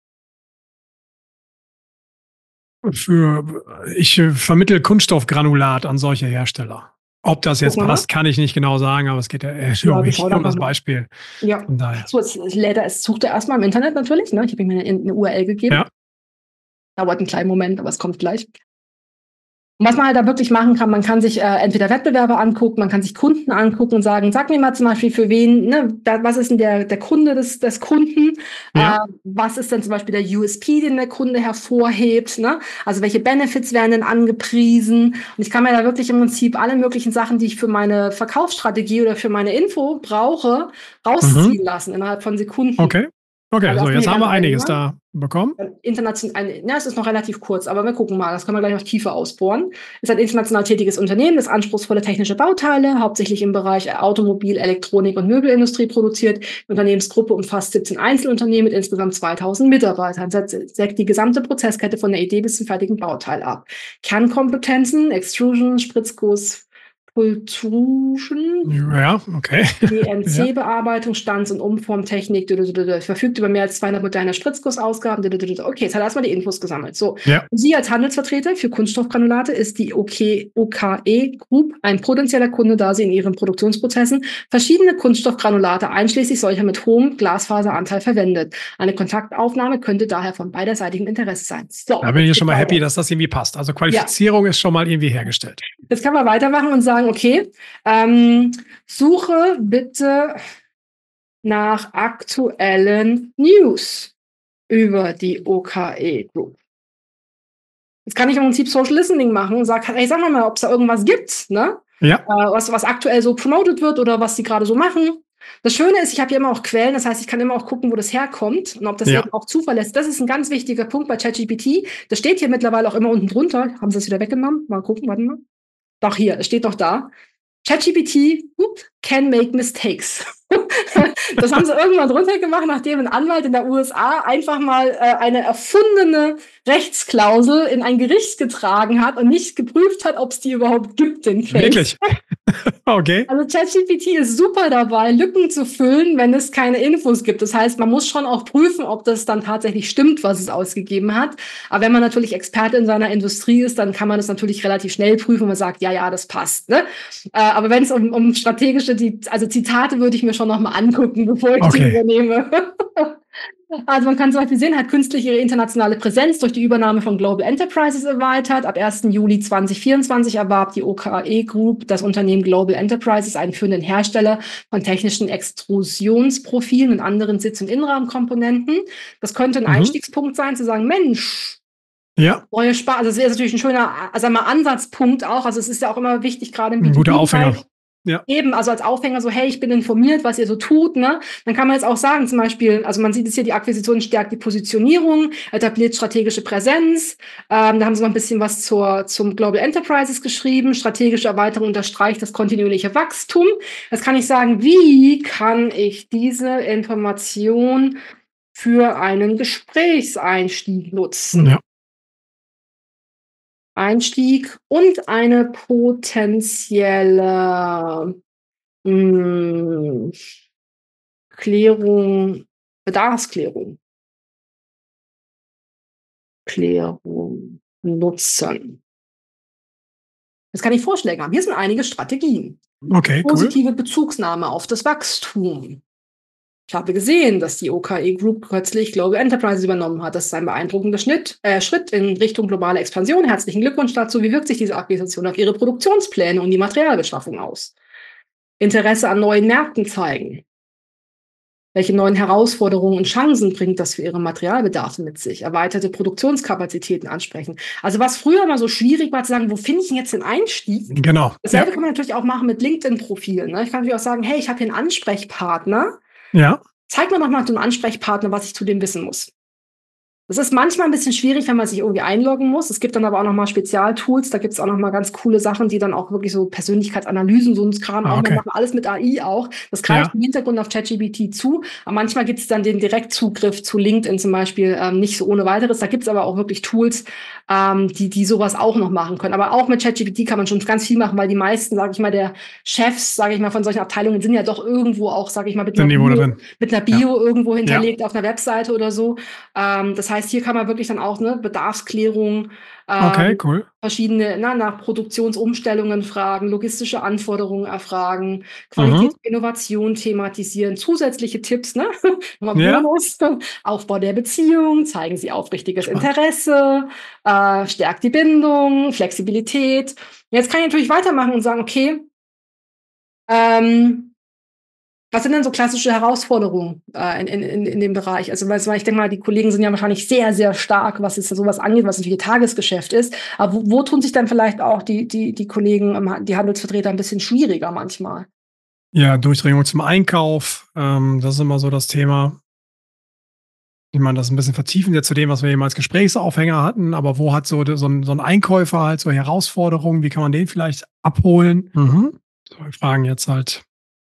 Für, ich äh, vermittle Kunststoffgranulat an solche Hersteller. Ob das jetzt Gucken wir passt, kann ich nicht genau sagen, aber es geht ja äh, Ja, um, wir ich, schauen um einfach das mal. Beispiel. Ja. Von daher. So, jetzt lädt er, es sucht er erstmal im Internet natürlich, ne? Ich habe ihm eine, eine U R L gegeben. Ja. Dauert einen kleinen Moment, aber es kommt gleich. Und was man halt da wirklich machen kann, man kann sich äh, entweder Wettbewerber angucken, man kann sich Kunden angucken und sagen, sag mir mal zum Beispiel für wen, ne, da, was ist denn der, der Kunde des, des Kunden? Ja. Äh, was ist denn zum Beispiel der U S P, den der Kunde hervorhebt? Ne? Also welche Benefits werden denn angepriesen? Und ich kann mir da wirklich im Prinzip alle möglichen Sachen, die ich für meine Verkaufsstrategie oder für meine Info brauche, rausziehen Mhm. lassen innerhalb von Sekunden. Okay. Okay, Also so das jetzt mir haben wir ganz einiges erinnern. da bekommen. International, ja, es ist noch relativ kurz, aber wir gucken mal, das können wir gleich noch tiefer ausbohren. Es ist ein international tätiges Unternehmen, das anspruchsvolle technische Bauteile, hauptsächlich im Bereich Automobil-, Elektronik- und Möbelindustrie produziert. Die Unternehmensgruppe umfasst siebzehn Einzelunternehmen mit insgesamt zweitausend Mitarbeitern, deckt die gesamte Prozesskette von der Idee bis zum fertigen Bauteil ab. Kernkompetenzen, Extrusion, Spritzguss, Pultrusion, Ja, okay. C N C-Bearbeitung, Stanz- und Umformtechnik, verfügt über mehr als zweihundert moderne Spritzgussausgaben. Okay, jetzt hat er erstmal die Infos gesammelt. So. Ja. Und Sie als Handelsvertreter für Kunststoffgranulate ist die O K E Group ein potenzieller Kunde, da Sie in Ihren Produktionsprozessen verschiedene Kunststoffgranulate, einschließlich solcher mit hohem Glasfaseranteil, verwendet. Eine Kontaktaufnahme könnte daher von beiderseitigem Interesse sein. So, Da bin ich schon mal happy, dass das irgendwie passt. Also Qualifizierung ja. ist schon mal irgendwie hergestellt. Jetzt kann man weitermachen und sagen, okay, ähm, suche bitte nach aktuellen News über die O K E Group. Jetzt kann ich im Prinzip Social Listening machen und sage, hey, sag mal, ob es da irgendwas gibt, ne? Ja. Äh, was, was aktuell so promoted wird oder was die gerade so machen. Das Schöne ist, ich habe hier immer auch Quellen, das heißt, ich kann immer auch gucken, wo das herkommt und ob das ja. eben auch zuverlässig ist. Das ist ein ganz wichtiger Punkt bei ChatGPT. Das steht hier mittlerweile auch immer unten drunter. Haben Sie das wieder weggenommen? Mal gucken, warte mal. Doch, hier, es steht doch da. ChatGPT can make mistakes. Das haben sie irgendwann drunter gemacht, nachdem ein Anwalt in der U S A einfach mal äh, eine erfundene Rechtsklausel in ein Gericht getragen hat und nicht geprüft hat, ob es die überhaupt gibt, den Case. Wirklich? Okay. Also ChatGPT ist super dabei, Lücken zu füllen, wenn es keine Infos gibt. Das heißt, man muss schon auch prüfen, ob das dann tatsächlich stimmt, was es ausgegeben hat. Aber wenn man natürlich Experte in seiner Industrie ist, dann kann man das natürlich relativ schnell prüfen und man sagt, ja, ja, das passt. Ne? Äh, aber wenn es um, um strategische, also Zitate würde ich mir schon noch mal angucken, bevor ich okay. die übernehme. Also man kann zum Beispiel sehen, hat künstlich ihre internationale Präsenz durch die Übernahme von Global Enterprises erweitert. Ab ersten Juli zweitausendvierundzwanzig erwarb die O K E Group das Unternehmen Global Enterprises, einen führenden Hersteller von technischen Extrusionsprofilen und anderen Sitz- und Innenraumkomponenten. Das könnte ein mhm. Einstiegspunkt sein, zu sagen, Mensch, ja. neue Spaß. Also das wäre natürlich ein schöner, also mal Ansatzpunkt auch. Also es ist ja auch immer wichtig, gerade im B zwei B. Ein guter Aufhänger. Ja. Eben, also als Aufhänger so, hey, ich bin informiert, was ihr so tut, ne? Dann kann man jetzt auch sagen, zum Beispiel, also man sieht jetzt hier, die Akquisition stärkt die Positionierung, etabliert strategische Präsenz. Ähm, da haben sie noch ein bisschen was zur, zum Global Enterprises geschrieben. Strategische Erweiterung unterstreicht das kontinuierliche Wachstum. Jetzt kann ich sagen, wie kann ich diese Information für einen Gesprächseinstieg nutzen? Ja. Einstieg und eine potenzielle mh, Klärung, Bedarfsklärung, Klärung nutzen. Jetzt kann ich Vorschläge haben. Hier sind einige Strategien. Okay, Positive cool. Bezugsnahme auf das Wachstum. Ich habe gesehen, dass die O K E Group kürzlich Global Enterprises übernommen hat. Das ist ein beeindruckender Schnitt, äh, Schritt in Richtung globale Expansion. Herzlichen Glückwunsch dazu. Wie wirkt sich diese Akquisition auf Ihre Produktionspläne und die Materialbeschaffung aus? Interesse an neuen Märkten zeigen. Welche neuen Herausforderungen und Chancen bringt das für ihre Materialbedarfe mit sich? Erweiterte Produktionskapazitäten ansprechen. Also was früher mal so schwierig war zu sagen, wo finde ich denn jetzt den Einstieg? Genau. Dasselbe Ja. kann man natürlich auch machen mit LinkedIn-Profilen. Ne? Ich kann natürlich auch sagen, hey, ich habe hier einen Ansprechpartner. Ja. Zeig mir doch mal den Ansprechpartner, was ich zu dem wissen muss. Das ist manchmal ein bisschen schwierig, wenn man sich irgendwie einloggen muss. Es gibt dann aber auch noch mal Spezialtools. Da gibt es auch noch mal ganz coole Sachen, die dann auch wirklich so Persönlichkeitsanalysen, so ein Kram Ah, auch okay. noch machen. Alles mit A I auch. Das greift Ja. im Hintergrund auf ChatGPT zu. Aber manchmal gibt es dann den Direktzugriff zu LinkedIn zum Beispiel ähm, nicht so ohne weiteres. Da gibt es aber auch wirklich Tools, ähm, die, die sowas auch noch machen können. Aber auch mit ChatGPT kann man schon ganz viel machen, weil die meisten, sage ich mal, der Chefs, sage ich mal, von solchen Abteilungen sind ja doch irgendwo auch, sage ich mal, mit einer, Sind irgendwo da Bio, drin. mit einer Bio Ja. irgendwo hinterlegt auf einer Webseite oder so. Ähm, das heißt, hier kann man wirklich dann auch ne, Bedarfsklärung, Okay, ähm, cool. verschiedene na, nach Produktionsumstellungen fragen, logistische Anforderungen erfragen, Mhm. Qualität, Innovation thematisieren, zusätzliche Tipps, ne? Nochmal Ja. Bonus, Aufbau der Beziehung, zeigen Sie aufrichtiges Spannend. Interesse, äh, stärkt die Bindung, Flexibilität. Jetzt kann ich natürlich weitermachen und sagen, okay, ähm, was sind denn so klassische Herausforderungen äh, in, in, in dem Bereich? Also, weil ich denke mal, die Kollegen sind ja wahrscheinlich sehr, sehr stark, was jetzt sowas angeht, was natürlich ihr Tagesgeschäft ist. Aber wo, wo tun sich dann vielleicht auch die, die, die Kollegen, die Handelsvertreter ein bisschen schwieriger manchmal? Ja, Durchdringung zum Einkauf, ähm, das ist immer so das Thema. Ich meine, das ist ein bisschen vertiefend jetzt zu dem, was wir eben als Gesprächsaufhänger hatten, aber wo hat so, so, ein, so ein Einkäufer halt so Herausforderungen, wie kann man den vielleicht abholen? Mhm. So, wir fragen jetzt halt,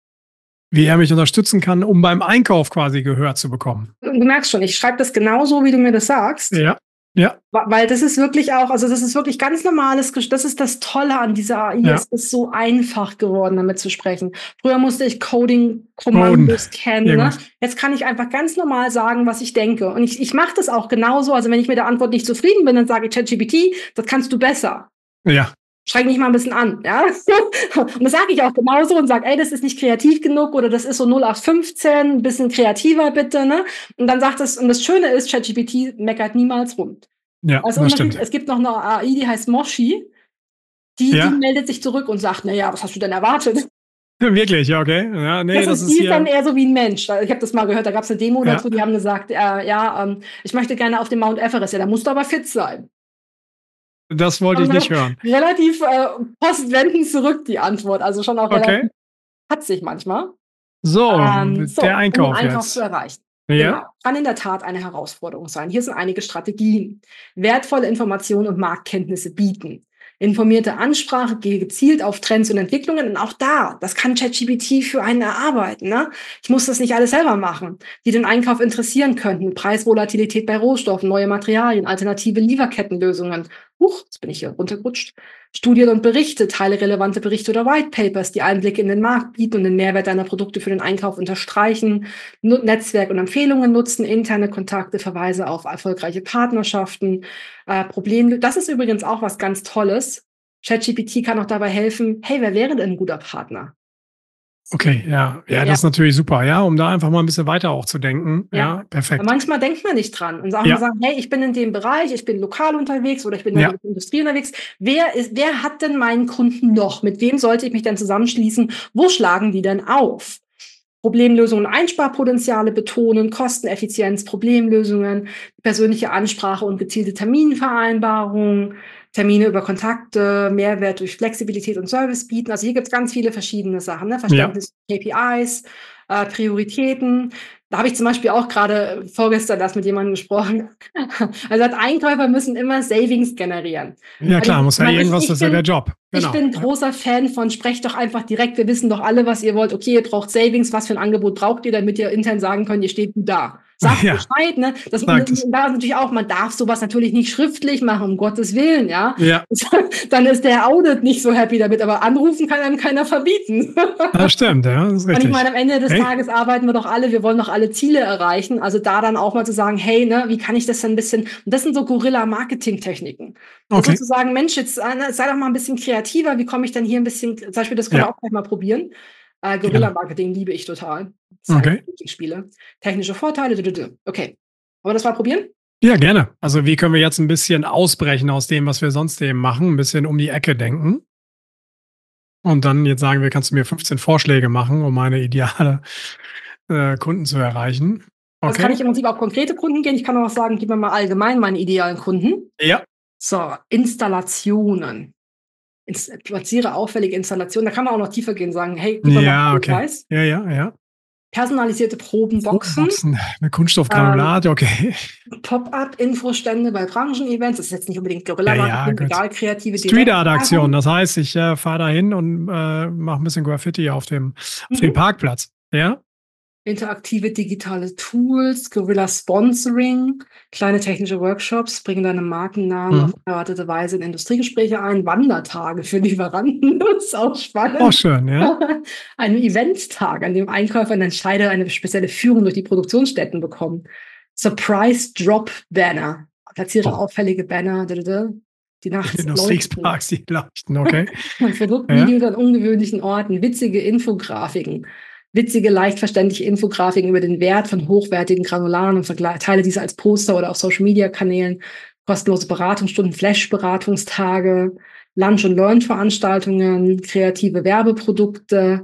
wie er mich unterstützen kann, um beim Einkauf quasi Gehör zu bekommen. Du merkst schon, ich schreibe das genauso, wie du mir das sagst. Ja, ja. Weil das ist wirklich auch, also das ist wirklich ganz normales, das ist das Tolle an dieser A I. Ja. Es ist so einfach geworden, damit zu sprechen. Früher musste ich Coding-Kommandos kennen. Ne? Jetzt kann ich einfach ganz normal sagen, was ich denke. Und ich, ich mache das auch genauso. Also wenn ich mit der Antwort nicht zufrieden bin, dann sage ich ChatGPT, das kannst du besser. Ja. Streng mich mal ein bisschen an, ja. Und das sage ich auch genauso und sage, ey, das ist nicht kreativ genug oder das ist so null acht fünfzehn, ein bisschen kreativer bitte, ne? Und dann sagt es, und das Schöne ist, ChatGPT meckert niemals rum. Ja, also das stimmt. Es gibt noch eine A I, die heißt Moshi, die, ja. die meldet sich zurück und sagt, na ja, was hast du denn erwartet? Wirklich, ja, okay. Ja, nee, das, das ist, ist die hier ist dann eher so wie ein Mensch. Ich habe das mal gehört, da gab es eine Demo ja. dazu, die haben gesagt, äh, ja, ähm, ich möchte gerne auf den Mount Everest, ja, da musst du aber fit sein. Das wollte ich nicht hören. Relativ äh, postwendend zurück, die Antwort. Also schon auch okay. relativ patzig manchmal. So, ähm, so der Einkauf, um den Einkauf jetzt. zu erreichen. Ja. Genau. Kann in der Tat eine Herausforderung sein. Hier sind einige Strategien. Wertvolle Informationen und Marktkenntnisse bieten. Informierte Ansprache, gehe gezielt auf Trends und Entwicklungen. Und auch da, das kann ChatGPT für einen erarbeiten. Ne? Ich muss das nicht alles selber machen, die den Einkauf interessieren könnten. Preisvolatilität bei Rohstoffen, neue Materialien, alternative Lieferkettenlösungen. Huch, jetzt bin ich hier runtergerutscht. Studien und Berichte, teile relevante Berichte oder White Papers, die Einblicke in den Markt bieten und den Mehrwert deiner Produkte für den Einkauf unterstreichen. Netzwerk und Empfehlungen nutzen, interne Kontakte, Verweise auf erfolgreiche Partnerschaften, äh, Problem. Das ist übrigens auch was ganz Tolles. ChatGPT kann auch dabei helfen, hey, wer wäre denn ein guter Partner? Okay, ja. ja, ja, das ist natürlich super, ja, um da einfach mal ein bisschen weiter auch zu denken. Ja, ja perfekt. Aber manchmal denkt man nicht dran und auch ja. mal sagen, hey, ich bin in dem Bereich, ich bin lokal unterwegs oder ich bin in der ja. Industrie unterwegs. Wer ist, wer hat denn meinen Kunden noch? Mit wem sollte ich mich denn zusammenschließen? Wo schlagen die denn auf? Problemlösungen, Einsparpotenziale betonen, Kosteneffizienz, Problemlösungen, persönliche Ansprache und gezielte Terminvereinbarungen, Termine über Kontakte, Mehrwert durch Flexibilität und Service bieten. Also hier gibt es ganz viele verschiedene Sachen, ne? Verständnis, ja. K P Is, äh, Prioritäten. Da habe ich zum Beispiel auch gerade vorgestern erst mit jemandem gesprochen. Also als Einkäufer müssen immer Savings generieren. Ja klar, also, muss ja man, irgendwas, ich, ich das ist bin, ja der Job. Genau. Ich bin großer Fan von, sprecht doch einfach direkt, wir wissen doch alle, was ihr wollt. Okay, ihr braucht Savings, was für ein Angebot braucht ihr, damit ihr intern sagen könnt, ihr steht gut da. Sagt ja. Bescheid, ne? Das, da ist natürlich auch, man darf sowas natürlich nicht schriftlich machen, um Gottes Willen, ja. ja. Dann ist der Audit nicht so happy damit, aber anrufen kann einem keiner verbieten. Das stimmt, ja, das ist richtig. Und ich meine, am Ende des hey. Tages arbeiten wir doch alle, wir wollen doch alle Ziele erreichen. Also da dann auch mal zu sagen, hey, ne, wie kann ich das denn ein bisschen, und das sind so Guerilla-Marketing-Techniken. Okay. Also zu sagen, Mensch, jetzt sei doch mal ein bisschen kreativer, wie komme ich denn hier ein bisschen, zum Beispiel, das können ja. wir auch gleich mal probieren. Äh, Guerilla-Marketing liebe ich total. Okay. Spiele. Technische Vorteile. Okay. Wollen wir das mal probieren? Ja, gerne. Also wie können wir jetzt ein bisschen ausbrechen aus dem, was wir sonst eben machen, ein bisschen um die Ecke denken und dann jetzt sagen wir, kannst du mir fünfzehn Vorschläge machen, um meine ideale äh, Kunden zu erreichen. Okay. Also kann ich im Prinzip auf konkrete Kunden gehen. Ich kann auch sagen, gib mir mal allgemein meine idealen Kunden. Ja. So, Installationen. Ins platziere auffällige Installationen. Da kann man auch noch tiefer gehen und sagen, hey, gib mir Ja, mal okay. Preis. Ja, ja, ja. Personalisierte Probenboxen. Probenboxen mit Kunststoffgranulat, ähm, okay. Pop-up-Infostände bei Branchen-Events. Das ist jetzt nicht unbedingt Guerilla-Marketing, ja, ja, egal, kreative Street-Art-Aktion. Das heißt, ich äh, fahre da hin und äh, mache ein bisschen Graffiti auf dem, mhm. auf dem Parkplatz. Ja. Interaktive digitale Tools, Guerilla Sponsoring, kleine technische Workshops, bringen deine Markennamen mhm. auf erwartete Weise in Industriegespräche ein, Wandertage für Lieferanten, das ist auch spannend. Auch schön, ja. Ein Eventtag, an dem Einkäufer und Entscheider eine spezielle Führung durch die Produktionsstätten bekommen. Surprise Drop Banner, platziere oh. auffällige Banner, die nachts Industrieparks, die leuchten, okay. Produktvideos ja. an ungewöhnlichen Orten, witzige Infografiken. Witzige, leicht verständliche Infografiken über den Wert von hochwertigen Granularen und verteile diese als Poster oder auf Social-Media-Kanälen, kostenlose Beratungsstunden, Flash-Beratungstage, Lunch- und Learn-Veranstaltungen, kreative Werbeprodukte,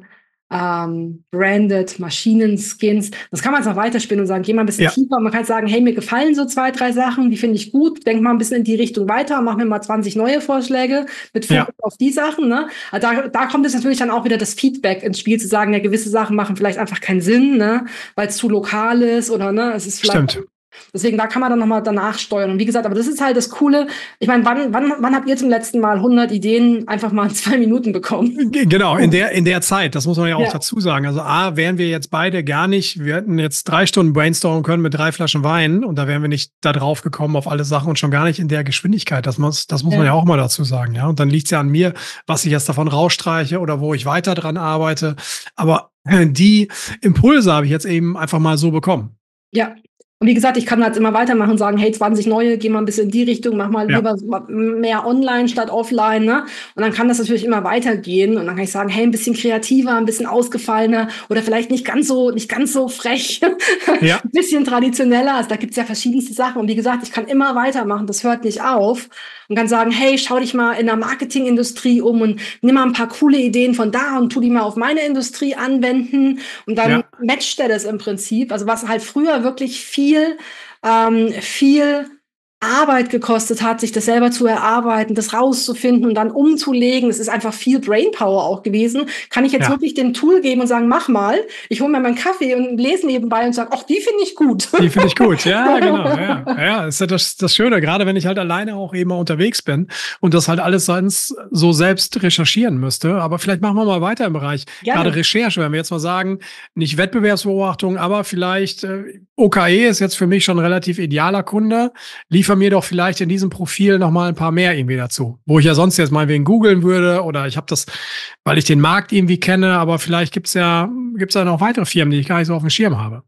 ähm, branded Maschinenskins. Das kann man jetzt noch weiterspinnen und sagen, geh mal ein bisschen ja. tiefer. Man kann sagen, hey, mir gefallen so zwei, drei Sachen, die finde ich gut. Denk mal ein bisschen in die Richtung weiter, mach mir mal zwanzig neue Vorschläge mit Fokus ja. auf die Sachen. Ne? Also da, da kommt es natürlich dann auch wieder das Feedback ins Spiel, zu sagen, ja, gewisse Sachen machen vielleicht einfach keinen Sinn, ne? Weil es zu lokal ist oder ne, es ist vielleicht. Stimmt. Deswegen, da kann man dann nochmal danach steuern. Und wie gesagt, aber das ist halt das Coole. Ich meine, wann, wann, wann habt ihr zum letzten Mal hundert Ideen einfach mal in zwei Minuten bekommen? Genau, in der, in der Zeit. Das muss man ja auch ja. dazu sagen. Also A, wären wir jetzt beide gar nicht, wir hätten jetzt drei Stunden brainstormen können mit drei Flaschen Wein und da wären wir nicht da drauf gekommen auf alle Sachen und schon gar nicht in der Geschwindigkeit. Das muss, das muss ja. man ja auch mal dazu sagen. Ja, und dann liegt es ja an mir, was ich jetzt davon rausstreiche oder wo ich weiter dran arbeite. Aber die Impulse habe ich jetzt eben einfach mal so bekommen. Ja. Und wie gesagt, ich kann halt immer weitermachen und sagen, hey, zwanzig neue, geh mal ein bisschen in die Richtung, mach mal ja. lieber mehr online statt offline, ne? Und dann kann das natürlich immer weitergehen und dann kann ich sagen, hey, ein bisschen kreativer, ein bisschen ausgefallener oder vielleicht nicht ganz so, nicht ganz so frech, ja. ein bisschen traditioneller. Also da gibt's ja verschiedenste Sachen und wie gesagt, ich kann immer weitermachen, das hört nicht auf und kann sagen, hey, schau dich mal in der Marketingindustrie um und nimm mal ein paar coole Ideen von da und tu die mal auf meine Industrie anwenden und dann ja. matcht er das im Prinzip. Also was halt früher wirklich viel viel, ähm, viel Arbeit gekostet hat, sich das selber zu erarbeiten, das rauszufinden und dann umzulegen. Es ist einfach viel Brainpower auch gewesen. Kann ich jetzt ja. wirklich dem Tool geben und sagen, mach mal. Ich hole mir meinen Kaffee und lese nebenbei und sage, ach, die finde ich gut. Die finde ich gut, ja, genau. Ja, ja, ist ja das, das Schöne, gerade wenn ich halt alleine auch eben mal unterwegs bin und das halt alles sonst so selbst recherchieren müsste. Aber vielleicht machen wir mal weiter im Bereich, Gerne. gerade Recherche, wenn wir jetzt mal sagen, nicht Wettbewerbsbeobachtung, aber vielleicht äh, O K E ist jetzt für mich schon ein relativ idealer Kunde. Liefer mir doch vielleicht in diesem Profil noch mal ein paar mehr irgendwie dazu, wo ich ja sonst jetzt mal wen googeln würde oder ich habe das, weil ich den Markt irgendwie kenne, aber vielleicht gibt's ja gibt's ja noch weitere Firmen, die ich gar nicht so auf dem Schirm habe.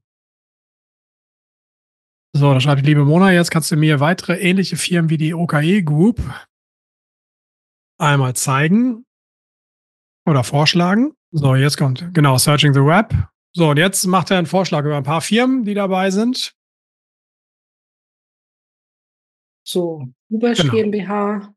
So, da schreibt die liebe Mona, jetzt kannst du mir weitere ähnliche Firmen wie die O K E Group einmal zeigen oder vorschlagen. So, jetzt kommt, genau, Searching the Web. So, und jetzt macht er einen Vorschlag über ein paar Firmen, die dabei sind. So, Ubersch genau. GmbH.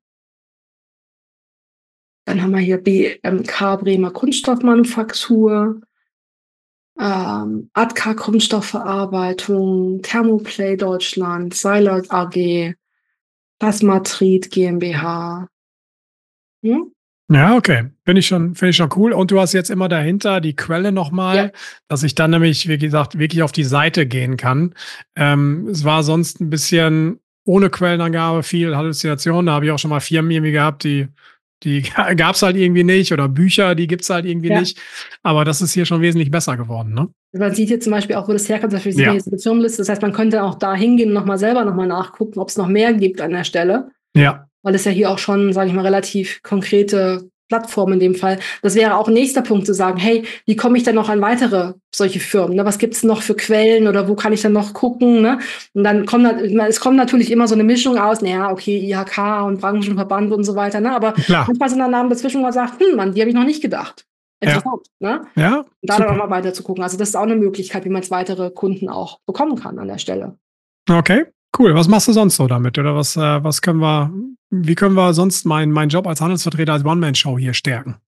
Dann haben wir hier B M K Bremer Kunststoffmanufaktur, ähm, A D K Kunststoffverarbeitung, Thermoplay Deutschland, Seilert A G, Plasmatrid GmbH. Hm? Ja, okay. Finde ich schon, finde ich schon cool. Und du hast jetzt immer dahinter die Quelle nochmal, ja. dass ich dann nämlich, wie gesagt, wirklich auf die Seite gehen kann. Ähm, es war sonst ein bisschen ohne Quellenangabe, viel Halluzination. Da habe ich auch schon mal Firmen irgendwie gehabt, die, die gab es halt irgendwie nicht oder Bücher, die gibt es halt irgendwie ja. nicht. Aber das ist hier schon wesentlich besser geworden, ne? Man sieht hier zum Beispiel auch, wo das herkommt. Dafür sieht man jetzt eine Firmenliste. Das heißt, man könnte auch da hingehen und nochmal selber nochmal nachgucken, ob es noch mehr gibt an der Stelle. Ja. Weil es ja hier auch schon, sage ich mal, relativ konkrete Plattform in dem Fall. Das wäre auch ein nächster Punkt zu sagen, hey, wie komme ich denn noch an weitere solche Firmen? Ne? Was gibt es noch für Quellen oder wo kann ich dann noch gucken? Ne? Und dann kommt, es kommt natürlich immer so eine Mischung aus, naja, okay, I H K und Branchenverband und so weiter. Ne? Aber Klar. manchmal sind da Namen dazwischen, wo man sagt, hm, Mann, die habe ich noch nicht gedacht. Interessant. Ja. Ne? Ja, und da super. Dann auch mal weiter zu gucken. Also das ist auch eine Möglichkeit, wie man jetzt weitere Kunden auch bekommen kann an der Stelle. Okay. Cool. Was machst du sonst so damit? Oder was, äh, was können wir, wie können wir sonst meinen mein Job als Handelsvertreter als One-Man-Show hier stärken?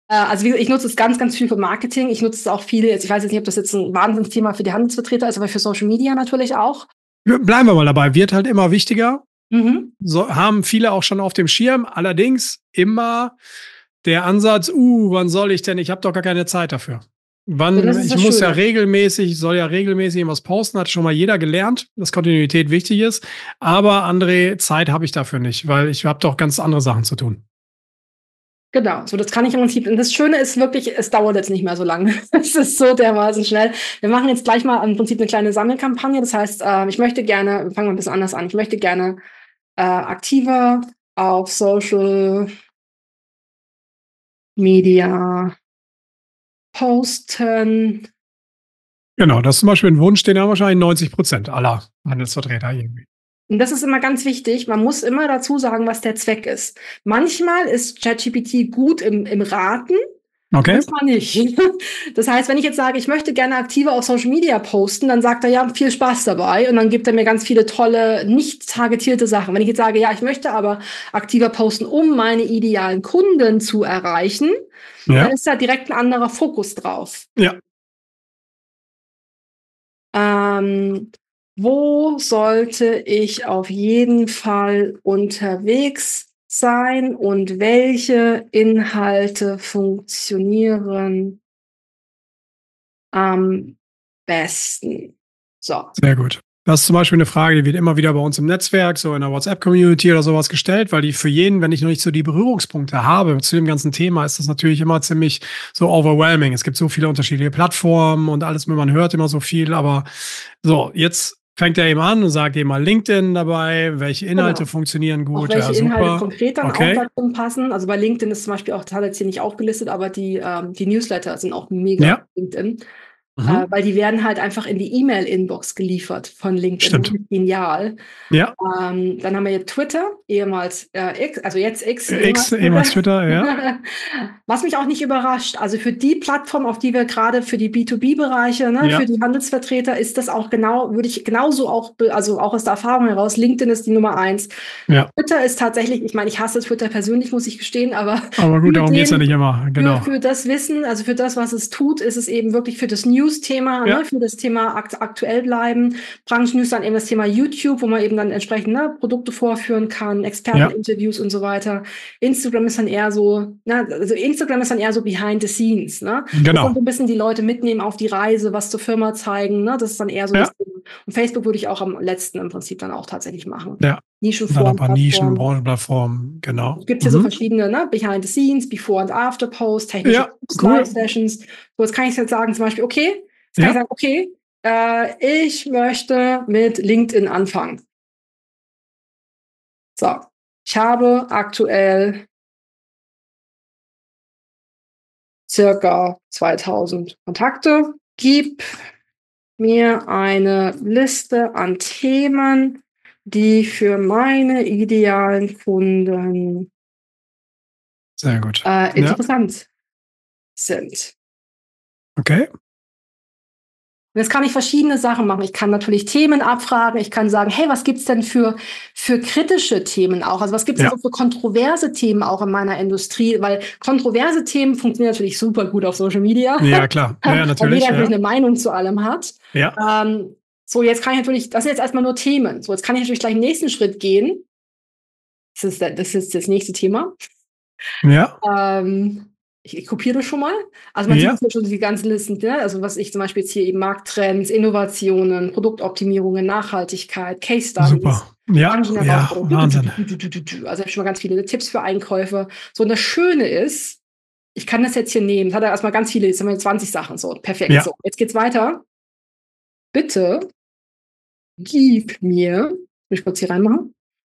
Äh, also wie, ich nutze es ganz, ganz viel für Marketing. Ich nutze es auch viel, ich weiß jetzt nicht, ob das jetzt ein Wahnsinnsthema für die Handelsvertreter ist, aber für Social Media natürlich auch. Bleiben wir mal dabei, wird halt immer wichtiger. Mhm. So, haben viele auch schon auf dem Schirm. Allerdings immer der Ansatz, uh, wann soll ich denn? Ich habe doch gar keine Zeit dafür. Wann, Ja, ich muss Schöne. ja regelmäßig, soll ja regelmäßig irgendwas posten, hat schon mal jeder gelernt, dass Kontinuität wichtig ist. Aber André, Zeit habe ich dafür nicht, weil ich habe doch ganz andere Sachen zu tun. Genau, so das kann ich im Prinzip. Und das Schöne ist wirklich, es dauert jetzt nicht mehr so lange. Es ist so dermaßen schnell. Wir machen jetzt gleich mal im Prinzip eine kleine Sammelkampagne. Das heißt, äh, ich möchte gerne, fangen wir ein bisschen anders an, ich möchte gerne äh, aktiver auf Social Media posten. Genau, das ist zum Beispiel ein Wunsch, den haben wahrscheinlich neunzig Prozent aller Handelsvertreter irgendwie. Und das ist immer ganz wichtig. Man muss immer dazu sagen, was der Zweck ist. Manchmal ist ChatGPT gut im, im Raten, okay. manchmal nicht. Das heißt, wenn ich jetzt sage, ich möchte gerne aktiver auf Social Media posten, dann sagt er, ja, viel Spaß dabei. Und dann gibt er mir ganz viele tolle, nicht targetierte Sachen. Wenn ich jetzt sage, ja, ich möchte aber aktiver posten, um meine idealen Kunden zu erreichen, ja. dann ist da direkt ein anderer Fokus drauf. Ja. Ähm, wo sollte ich auf jeden Fall unterwegs sein und welche Inhalte funktionieren am besten? So. Sehr gut. Das ist zum Beispiel eine Frage, die wird immer wieder bei uns im Netzwerk, so in der WhatsApp-Community oder sowas gestellt, weil die für jeden, wenn ich noch nicht so die Berührungspunkte habe zu dem ganzen Thema, ist das natürlich immer ziemlich so overwhelming. Es gibt so viele unterschiedliche Plattformen und alles, man hört immer so viel, aber so, jetzt fängt er eben an und sagt eben mal LinkedIn dabei, welche Inhalte genau. funktionieren gut. Auch welche ja, Inhalte konkret dann okay. auch dazu passen. Also bei LinkedIn ist zum Beispiel auch, das hat jetzt hier nicht aufgelistet, aber die, ähm, die Newsletter sind auch mega ja. LinkedIn. Mhm. Äh, weil die werden halt einfach in die E-Mail-Inbox geliefert von LinkedIn. Stimmt. Genial. Ja. Ähm, dann haben wir jetzt Twitter, ehemals äh, X, also jetzt X. X, ehemals Twitter, Twitter ja. Was mich auch nicht überrascht, also für die Plattform, auf die wir gerade für die B zwei B-Bereiche, ne, ja. für die Handelsvertreter, ist das auch genau, würde ich genauso auch, also auch aus der Erfahrung heraus, LinkedIn ist die Nummer eins. Ja. Twitter ist tatsächlich, ich meine, ich hasse Twitter persönlich, muss ich gestehen, aber. Aber gut, darum geht es ja nicht immer, genau. Für, für das Wissen, also für das, was es tut, ist es eben wirklich für das News-Thema, ja. ne, für das Thema akt aktuell bleiben. Branchennews dann eben das Thema YouTube, wo man eben dann entsprechend ne, Produkte vorführen kann, Experteninterviews ja. und so weiter. Instagram ist dann eher so, ne, also Instagram ist dann eher so behind the scenes, ne? Genau. Und so ein bisschen die Leute mitnehmen auf die Reise, was zur Firma zeigen, ne? Das ist dann eher so ja. das Thema. Und Facebook würde ich auch am letzten im Prinzip dann auch tatsächlich machen. Ja. Nischenform, ein paar Nischen, Branchenplattformen, genau. Es gibt hier mhm. so verschiedene, ne, Behind the Scenes, Before and After Posts, technische ja, cool. Live-Sessions. So, jetzt kann ich jetzt sagen, zum Beispiel, okay, jetzt kann ja. ich sagen, okay, äh, ich möchte mit LinkedIn anfangen. So, ich habe aktuell circa zweitausend Kontakte. Gib mir eine Liste an Themen, die für meine idealen Kunden sehr gut äh, interessant ja. sind. Okay. Und jetzt kann ich verschiedene Sachen machen. Ich kann natürlich Themen abfragen. Ich kann sagen, hey, was gibt's denn für, für kritische Themen auch? Also was gibt's ja. denn so für kontroverse Themen auch in meiner Industrie? Weil kontroverse Themen funktionieren natürlich super gut auf Social Media. Ja, klar. Ja, natürlich. Weil jeder ja. natürlich eine Meinung zu allem hat. Ja. Ähm, so, jetzt kann ich natürlich, das sind jetzt erstmal nur Themen. So, jetzt kann ich natürlich gleich den nächsten Schritt gehen. Das ist das, ist das nächste Thema. Ja. Ähm, Ich, ich kopiere das schon mal. Also man ja. sieht schon die ganzen Listen, ne? Also was ich zum Beispiel jetzt hier eben Markttrends, Innovationen, Produktoptimierungen, Nachhaltigkeit, Case Studies. Super. Ja, ja, Wahnsinn. Also ich habe schon mal ganz viele Tipps für Einkäufe. So, und das Schöne ist, ich kann das jetzt hier nehmen. Es hat ja erstmal ganz viele, jetzt haben wir zwanzig Sachen. So, perfekt. Ja. So, jetzt geht's weiter. Bitte gib mir, will ich kurz hier reinmachen,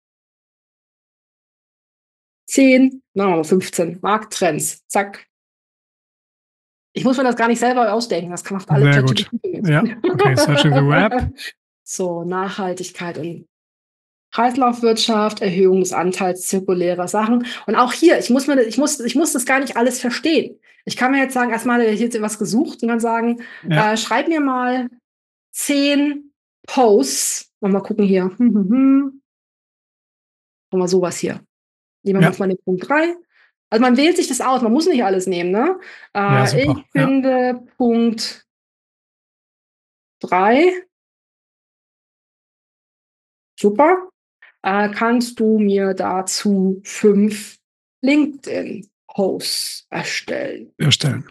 zehn, no, fünfzehn Markttrends. Zack. Ich muss mir das gar nicht selber ausdenken. Das macht alle ChatGPT. Ja, okay, Searching the Web. So, Nachhaltigkeit und Kreislaufwirtschaft, Erhöhung des Anteils zirkulärer Sachen. Und auch hier, ich muss mir, ich muss, ich muss das gar nicht alles verstehen. Ich kann mir jetzt sagen, erstmal, ich habe jetzt was gesucht und dann sagen, ja. äh, schreib mir mal zehn Posts. Mal gucken hier. Hm, hm, hm. Mal sowas hier. Nehmen wir ja. mal den Punkt drei. Also man wählt sich das aus, man muss nicht alles nehmen, ne? Äh, Ja, super. ich finde Ja. Punkt drei super. Äh, kannst du mir dazu fünf LinkedIn-Posts erstellen? Erstellen.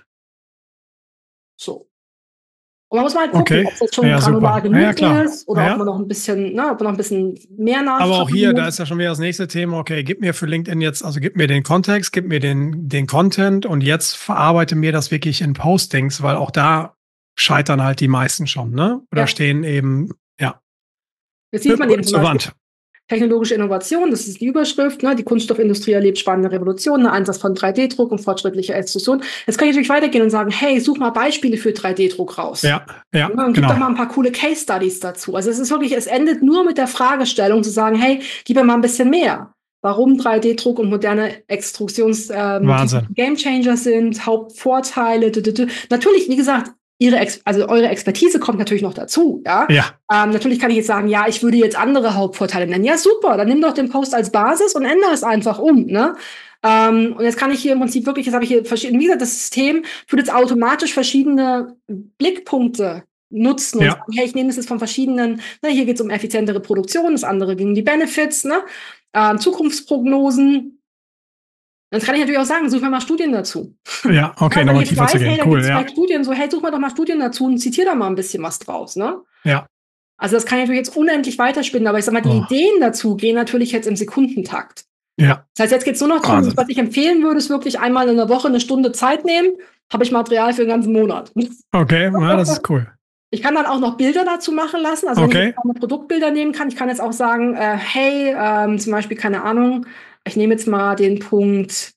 So. Und man muss mal halt gucken, Okay. ob es jetzt schon Ja, granular super. genug Ja, klar. ist oder Ja. ob man noch ein bisschen, ne, ob man noch ein bisschen mehr nachfragen Aber auch hier, da muss. ist ja schon wieder das nächste Thema. Okay, gib mir für LinkedIn jetzt, also gib mir den Kontext, gib mir den, den Content und jetzt verarbeite mir das wirklich in Postings, weil auch da scheitern halt die meisten schon, ne? Oder Ja. stehen eben, ja, Jetzt sieht man eben zum zur Beispiel Wand. technologische Innovation, das ist die Überschrift, ne? Die Kunststoffindustrie erlebt spannende Revolutionen, Einsatz von drei D Druck und fortschrittlicher Extrusion. Jetzt kann ich natürlich weitergehen und sagen, hey, such mal Beispiele für drei D Druck raus. Ja, ja, Und gib genau. doch mal ein paar coole Case Studies dazu. Also es ist wirklich, es endet nur mit der Fragestellung zu sagen, hey, gib mir mal ein bisschen mehr. Warum drei D Druck und moderne Extrusions ähm, Wahnsinn. Game Changer sind, Hauptvorteile. d -d -d. Natürlich, wie gesagt, ihre Ex also eure Expertise kommt natürlich noch dazu. Ja. Ja, Ähm, natürlich kann ich jetzt sagen, ja, ich würde jetzt andere Hauptvorteile nennen. Ja, super, dann nimm doch den Post als Basis und ändere es einfach um. Ne? Ähm, und jetzt kann ich hier im Prinzip wirklich, jetzt habe ich hier verschiedene, wie gesagt, das System führt jetzt automatisch verschiedene Blickpunkte nutzen und Ja. sagen, hey, ich nehme das jetzt von verschiedenen, ne, hier geht es um effizientere Produktion, das andere ging um die Benefits, ne, äh, Zukunftsprognosen. Jetzt kann ich natürlich auch sagen, such mir mal Studien dazu. ja, okay, Ja, wenn nochmal ich jetzt tiefer weiß, zu hey, gehen. da Cool, gibt es ja. zwei Studien, so, hey, such mir doch mal Studien dazu und zitiere da mal ein bisschen was draus, ne? Ja, Also das kann ich natürlich jetzt unendlich weiterspinnen, aber ich sag mal, die Oh. Ideen dazu gehen natürlich jetzt im Sekundentakt. ja, Das heißt, jetzt geht's nur noch darum, Wahnsinn. was ich empfehlen würde, ist wirklich einmal in der Woche eine Stunde Zeit nehmen, habe ich Material für den ganzen Monat. okay, ja, das ist cool. Ich kann dann auch noch Bilder dazu machen lassen, also wenn ich Okay. jetzt meine Produktbilder nehmen kann, ich kann jetzt auch sagen, äh, hey, ähm, zum Beispiel, keine Ahnung, ich nehme jetzt mal den Punkt,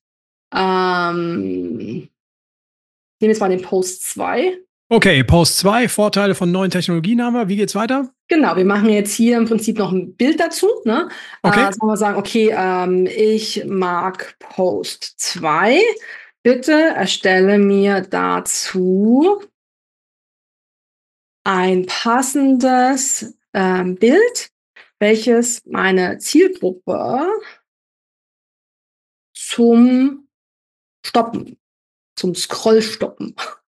ähm, ich nehme jetzt mal den Post zwei. Okay, Post zwei, Vorteile von neuen Technologien haben wir. Wie geht's weiter? Genau, wir machen jetzt hier im Prinzip noch ein Bild dazu. Ne? Okay. Äh, sagen wir sagen, okay, ähm, ich mag Post zwei. Bitte erstelle mir dazu ein passendes ähm, Bild, welches meine Zielgruppe zum Stoppen, zum Scrollstoppen.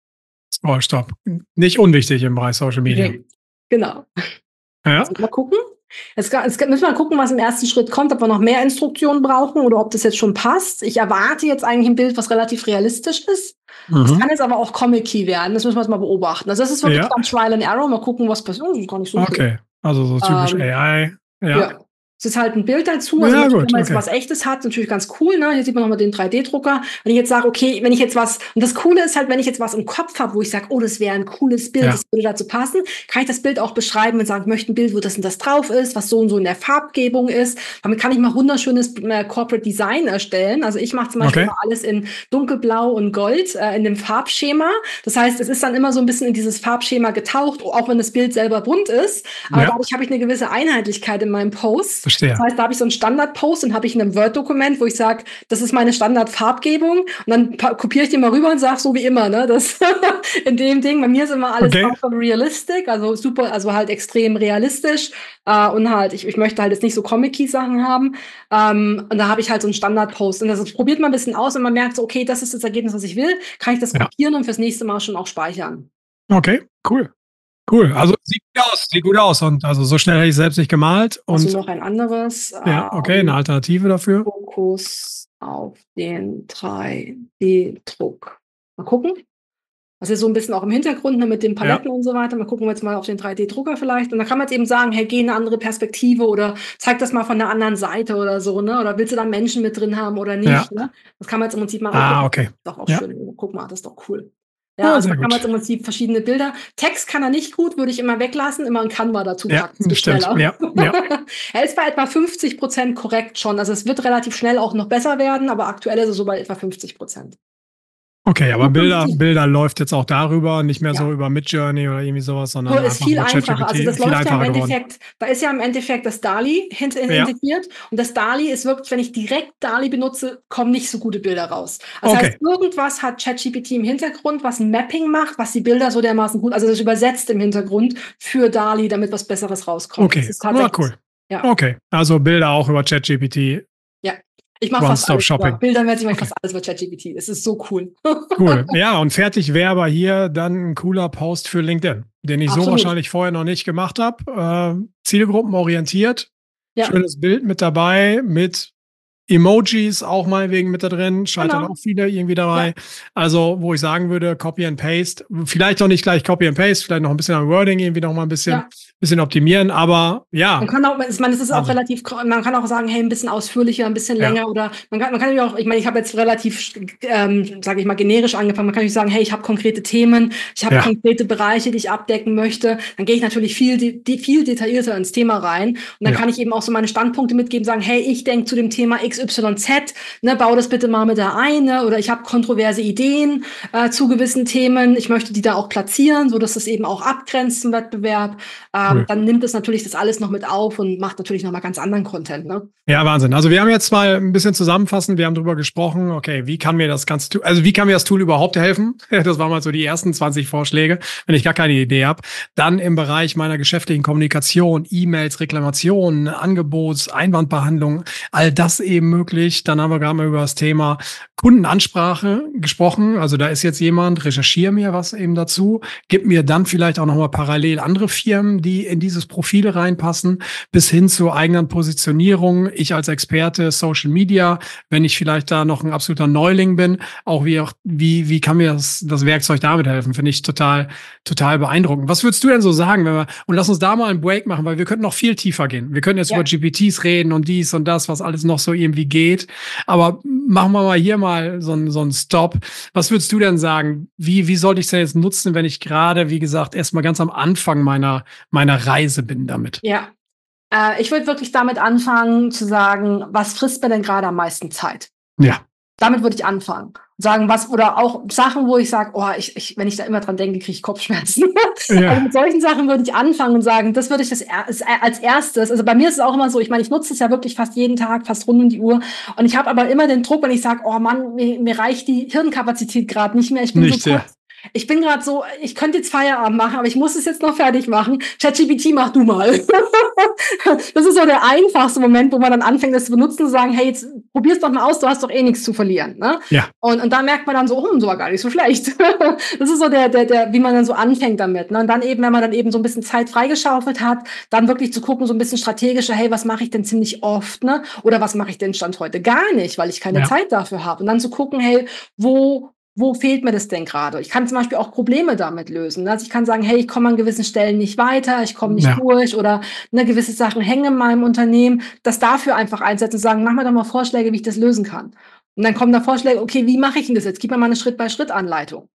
Oh, stopp. Nicht unwichtig im Bereich Social Media. Genau. Ja. Also mal gucken. Jetzt, jetzt müssen wir mal gucken, was im ersten Schritt kommt, ob wir noch mehr Instruktionen brauchen oder ob das jetzt schon passt. Ich erwarte jetzt eigentlich ein Bild, was relativ realistisch ist. Das Mhm. kann jetzt aber auch comic-key werden. Das müssen wir jetzt mal beobachten. Also das ist wirklich Ja. dann Trial and Error. Mal gucken, was passiert. Das ist gar nicht so schlimm. Okay, also so typisch Ähm, A I. Ja. Ja. Es ist halt ein Bild dazu. Also Ja, natürlich, gut, wenn man jetzt okay. was Echtes hat, natürlich ganz cool. Ne? Hier sieht man nochmal den drei D Drucker. Wenn ich jetzt sage, okay, wenn ich jetzt was, und das Coole ist halt, wenn ich jetzt was im Kopf habe, wo ich sage, oh, das wäre ein cooles Bild, Ja. das würde dazu passen, kann ich das Bild auch beschreiben und sagen, ich möchte ein Bild, wo das und das drauf ist, was so und so in der Farbgebung ist. Damit kann ich mal wunderschönes äh, Corporate Design erstellen. Also ich mache zum Beispiel Okay. immer alles in dunkelblau und gold äh, in dem Farbschema. Das heißt, es ist dann immer so ein bisschen in dieses Farbschema getaucht, auch wenn das Bild selber bunt ist. Aber Ja. dadurch habe ich eine gewisse Einheitlichkeit in meinem Post. Verstehe. Das heißt, da habe ich so einen Standard-Post und habe ich in einem Word-Dokument, wo ich sage, das ist meine Standard-Farbgebung. Und dann kopiere ich die mal rüber und sage, so wie immer, ne? Das in dem Ding. Bei mir ist immer alles Okay. realistic, also super, also halt extrem realistisch. Äh, und halt, ich, ich möchte halt jetzt nicht so Comic-Key-Sachen haben. Ähm, und da habe ich halt so einen Standard-Post. Und das, das probiert man ein bisschen aus und man merkt so, okay, das ist das Ergebnis, was ich will. Kann ich das Ja. kopieren und fürs nächste Mal schon auch speichern. Okay, cool. Cool. Also sieht gut aus, sieht gut aus. Und also so schnell hätte ich selbst nicht gemalt. Und Also noch ein anderes. ja, okay, eine Alternative dafür. Fokus auf den drei D Druck. Mal gucken. Das ist so ein bisschen auch im Hintergrund, ne, mit den Paletten und so weiter. Mal gucken wir jetzt mal auf den drei D Drucker vielleicht. Und dann kann man jetzt eben sagen, hey, geh in eine andere Perspektive oder zeig das mal von der anderen Seite oder so, ne? Oder willst du da Menschen mit drin haben oder nicht? Ja. Ne? Das kann man jetzt im Prinzip mal Ah, gucken. okay. Doch auch Ja. schön. Guck mal, das ist doch cool. Ja, Ja, also sehr da kann man gut. jetzt im Prinzip verschiedene Bilder. Text kann er nicht gut, würde ich immer weglassen, immer ein Canva dazu Ja, packen. Es geht stimmt. schneller. Ja, ja. Er ist bei etwa fünfzig Prozent korrekt schon. Also es wird relativ schnell auch noch besser werden, aber aktuell ist es so bei etwa fünfzig Prozent. Okay, aber Bilder, Bilder läuft jetzt auch darüber, nicht mehr Ja. so über Midjourney oder irgendwie sowas, sondern Nur ist einfach viel über einfacher. ChatGPT. Also das Viel läuft ja im einfacher geworden. Endeffekt, da ist ja im Endeffekt das DALL-E hint- Ja. integriert. Und das DALL-E ist wirklich, wenn ich direkt DALL-E benutze, kommen nicht so gute Bilder raus. Das Okay. heißt, irgendwas hat ChatGPT im Hintergrund, was ein Mapping macht, was die Bilder so dermaßen gut, also das übersetzt im Hintergrund für DALL-E, damit was Besseres rauskommt. Okay, Das ist ah, tatsächlich, cool. ja. Okay, also Bilder auch über ChatGPT. Ja. Ich mache fast alles. One-Stop-Shopping. Bildermäßig mache ich fast alles mit ChatGPT. Es ist so cool. Cool. Ja, und fertig wäre aber hier dann ein cooler Post für LinkedIn, den ich Absolut. so wahrscheinlich vorher noch nicht gemacht habe. Äh, zielgruppenorientiert. Ja. Schönes Bild mit dabei, mit Emojis auch mal wegen mit da drin, scheitern genau. auch viele irgendwie dabei. Ja. Also, wo ich sagen würde, Copy and Paste, vielleicht auch nicht gleich Copy and Paste, vielleicht noch ein bisschen am Wording irgendwie noch mal ein bisschen, ja. bisschen optimieren, aber ja. Man kann auch, ich meine, es ist auch also. relativ, man kann auch sagen, hey, ein bisschen ausführlicher, ein bisschen länger ja. oder man kann, man kann auch, ich meine, ich habe jetzt relativ, ähm, sage ich mal, generisch angefangen. Man kann nicht sagen, hey, ich habe konkrete Themen, ich habe ja. konkrete Bereiche, die ich abdecken möchte. Dann gehe ich natürlich viel, die, viel detaillierter ins Thema rein und dann ja. kann ich eben auch so meine Standpunkte mitgeben, sagen, hey, ich denke zu dem Thema X Y Z, ne, bau das bitte mal mit da ein, ne, oder ich habe kontroverse Ideen äh, zu gewissen Themen, ich möchte die da auch platzieren, so dass das eben auch abgrenzt zum Wettbewerb. Ähm, cool. Dann nimmt es natürlich das alles noch mit auf und macht natürlich noch mal ganz anderen Content. Ne? Ja, Wahnsinn. Also wir haben jetzt mal ein bisschen zusammenfassen, wir haben darüber gesprochen, okay, wie kann mir das ganze, also wie kann mir das Tool überhaupt helfen? Das waren mal so die ersten zwanzig Vorschläge, wenn ich gar keine Idee habe. Dann im Bereich meiner geschäftlichen Kommunikation, E-Mails, Reklamationen, Angebots, Einwandbehandlung, all das eben möglich. Dann haben wir gerade mal über das Thema Kundenansprache gesprochen. Also da ist jetzt jemand, recherchiere mir was eben dazu, gib mir dann vielleicht auch nochmal parallel andere Firmen, die in dieses Profil reinpassen, bis hin zur eigenen Positionierung. Ich als Experte Social Media, wenn ich vielleicht da noch ein absoluter Neuling bin, auch wie auch, wie, wie kann mir das, das Werkzeug damit helfen? Finde ich total, total beeindruckend. Was würdest du denn so sagen, wenn wir, und lass uns da mal einen Break machen, weil wir könnten noch viel tiefer gehen. Wir können jetzt ja. über G P Ts reden und dies und das, was alles noch so irgendwie geht. Aber machen wir mal hier mal so einen so einen Stop. Was würdest du denn sagen? Wie, wie sollte ich es denn jetzt nutzen, wenn ich gerade, wie gesagt, erstmal ganz am Anfang meiner, meiner Reise bin damit? Ja, äh, ich würde wirklich damit anfangen zu sagen, was frisst mir denn gerade am meisten Zeit? Ja. Damit würde ich anfangen. Sagen, was, oder auch Sachen, wo ich sage, oh, ich, ich, wenn ich da immer dran denke, kriege ich Kopfschmerzen. Ja. Also mit solchen Sachen würde ich anfangen und sagen, das würde ich das er, als erstes, also bei mir ist es auch immer so, ich meine, ich nutze es ja wirklich fast jeden Tag, fast rund um die Uhr und ich habe aber immer den Druck, wenn ich sage, oh Mann, mir, mir reicht die Hirnkapazität gerade nicht mehr, ich bin nicht, so kurz. Ja. Ich bin gerade so, ich könnte jetzt Feierabend machen, aber ich muss es jetzt noch fertig machen. ChatGPT, mach du mal. Das ist so der einfachste Moment, wo man dann anfängt, das zu benutzen und zu sagen, hey, jetzt probier's doch mal aus, du hast doch eh nichts zu verlieren. Ne? Ja. Und, und da merkt man dann so, oh, so war gar nicht so schlecht. Das ist so der, der, der, wie man dann so anfängt damit. Ne? Und dann eben, wenn man dann eben so ein bisschen Zeit freigeschaufelt hat, dann wirklich zu gucken, so ein bisschen strategischer, hey, was mache ich denn ziemlich oft, ne? Oder was mache ich denn Stand heute gar nicht, weil ich keine ja. Zeit dafür habe. Und dann zu gucken, hey, wo Wo fehlt mir das denn gerade? Ich kann zum Beispiel auch Probleme damit lösen. Also ich kann sagen, hey, ich komme an gewissen Stellen nicht weiter, ich komme nicht ja. durch oder ne, gewisse Sachen hängen in meinem Unternehmen. Das dafür einfach einsetzen und sagen, mach mir doch mal Vorschläge, wie ich das lösen kann. Und dann kommen da Vorschläge, okay, wie mache ich denn das jetzt? Gib mir mal eine Schritt-bei-Schritt-Anleitung.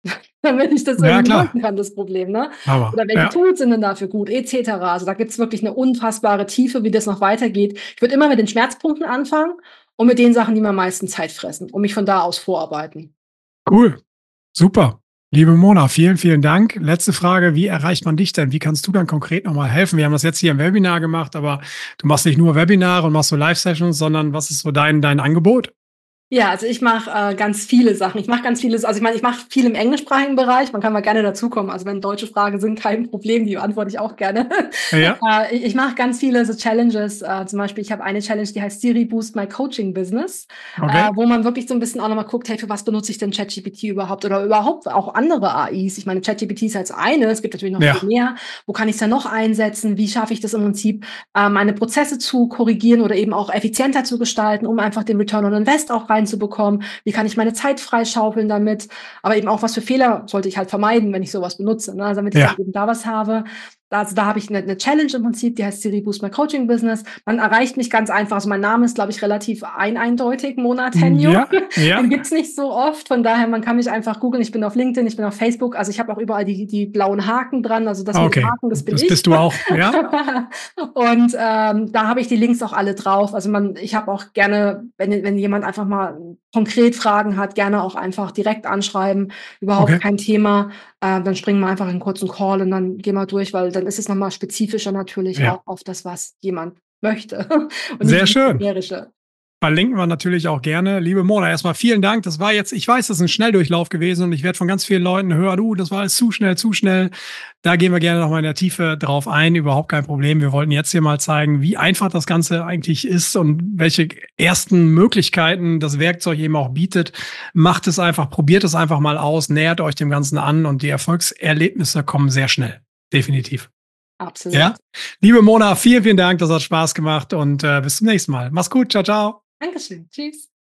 Damit ich das ja, irgendwie lösen kann, das Problem. Ne? Aber, oder welche ja. Tools sind denn dafür gut, et cetera. Also da gibt es wirklich eine unfassbare Tiefe, wie das noch weitergeht. Ich würde immer mit den Schmerzpunkten anfangen und mit den Sachen, die mir am meisten Zeit fressen und mich von da aus vorarbeiten. Cool. Super. Liebe Mona, vielen, vielen Dank. Letzte Frage, wie erreicht man dich denn? Wie kannst du dann konkret nochmal helfen? Wir haben das jetzt hier im Webinar gemacht, aber du machst nicht nur Webinare und machst so Live-Sessions, sondern was ist so dein, dein Angebot? Ja, also ich mache äh, ganz viele Sachen. Ich mache ganz vieles, also ich meine, ich mache viel im englischsprachigen Bereich. Man kann mal gerne dazukommen. Also wenn deutsche Fragen sind, kein Problem, die beantworte ich auch gerne. Ja. äh, ich ich mache ganz viele so Challenges. Äh, zum Beispiel, ich habe eine Challenge, die heißt Siri Boost My Coaching Business, okay. äh, wo man wirklich so ein bisschen auch nochmal guckt, hey, für was benutze ich denn ChatGPT überhaupt oder überhaupt auch andere A Is? Ich meine, ChatGPT ist als eine, es gibt natürlich noch ja. viel mehr. Wo kann ich es dann noch einsetzen? Wie schaffe ich das im Prinzip, äh, meine Prozesse zu korrigieren oder eben auch effizienter zu gestalten, um einfach den Return on Invest auch reinzubekommen. Wie kann ich meine Zeit freischaufeln damit? Aber eben auch, was für Fehler sollte ich halt vermeiden, wenn ich sowas benutze, ne? Damit ich ja. eben da was habe. Also da habe ich eine, eine Challenge im Prinzip, die heißt Siri Boost My Coaching Business. Man erreicht mich ganz einfach. Also mein Name ist, glaube ich, relativ ein eindeutig, Mona Tenyo. Ja, ja. Den gibt's nicht so oft. Von daher, man kann mich einfach googeln. Ich bin auf LinkedIn, ich bin auf Facebook. Also ich habe auch überall die, die blauen Haken dran. Also das okay. mit Haken, das bin das ich. Das bist du auch, ja. Und ähm, da habe ich die Links auch alle drauf. Also man, ich habe auch gerne, wenn, wenn jemand einfach mal konkret Fragen hat, gerne auch einfach direkt anschreiben. Überhaupt okay. kein Thema. Äh, dann springen wir einfach in einen kurzen Call und dann gehen wir durch, weil dann ist es nochmal spezifischer natürlich ja. auch auf das, was jemand möchte. Und sehr schön. Verlinken wir natürlich auch gerne. Liebe Mona, erstmal vielen Dank. Das war jetzt, ich weiß, das ist ein Schnelldurchlauf gewesen und ich werde von ganz vielen Leuten hören, du, das war alles zu schnell, zu schnell. Da gehen wir gerne nochmal in der Tiefe drauf ein. Überhaupt kein Problem. Wir wollten jetzt hier mal zeigen, wie einfach das Ganze eigentlich ist und welche ersten Möglichkeiten das Werkzeug eben auch bietet. Macht es einfach, probiert es einfach mal aus, nähert euch dem Ganzen an und die Erfolgserlebnisse kommen sehr schnell. Definitiv. Absolut. Ja? Liebe Mona, vielen, vielen Dank. Das hat Spaß gemacht und äh, bis zum nächsten Mal. Mach's gut. Ciao, ciao. Dankeschön. Tschüss.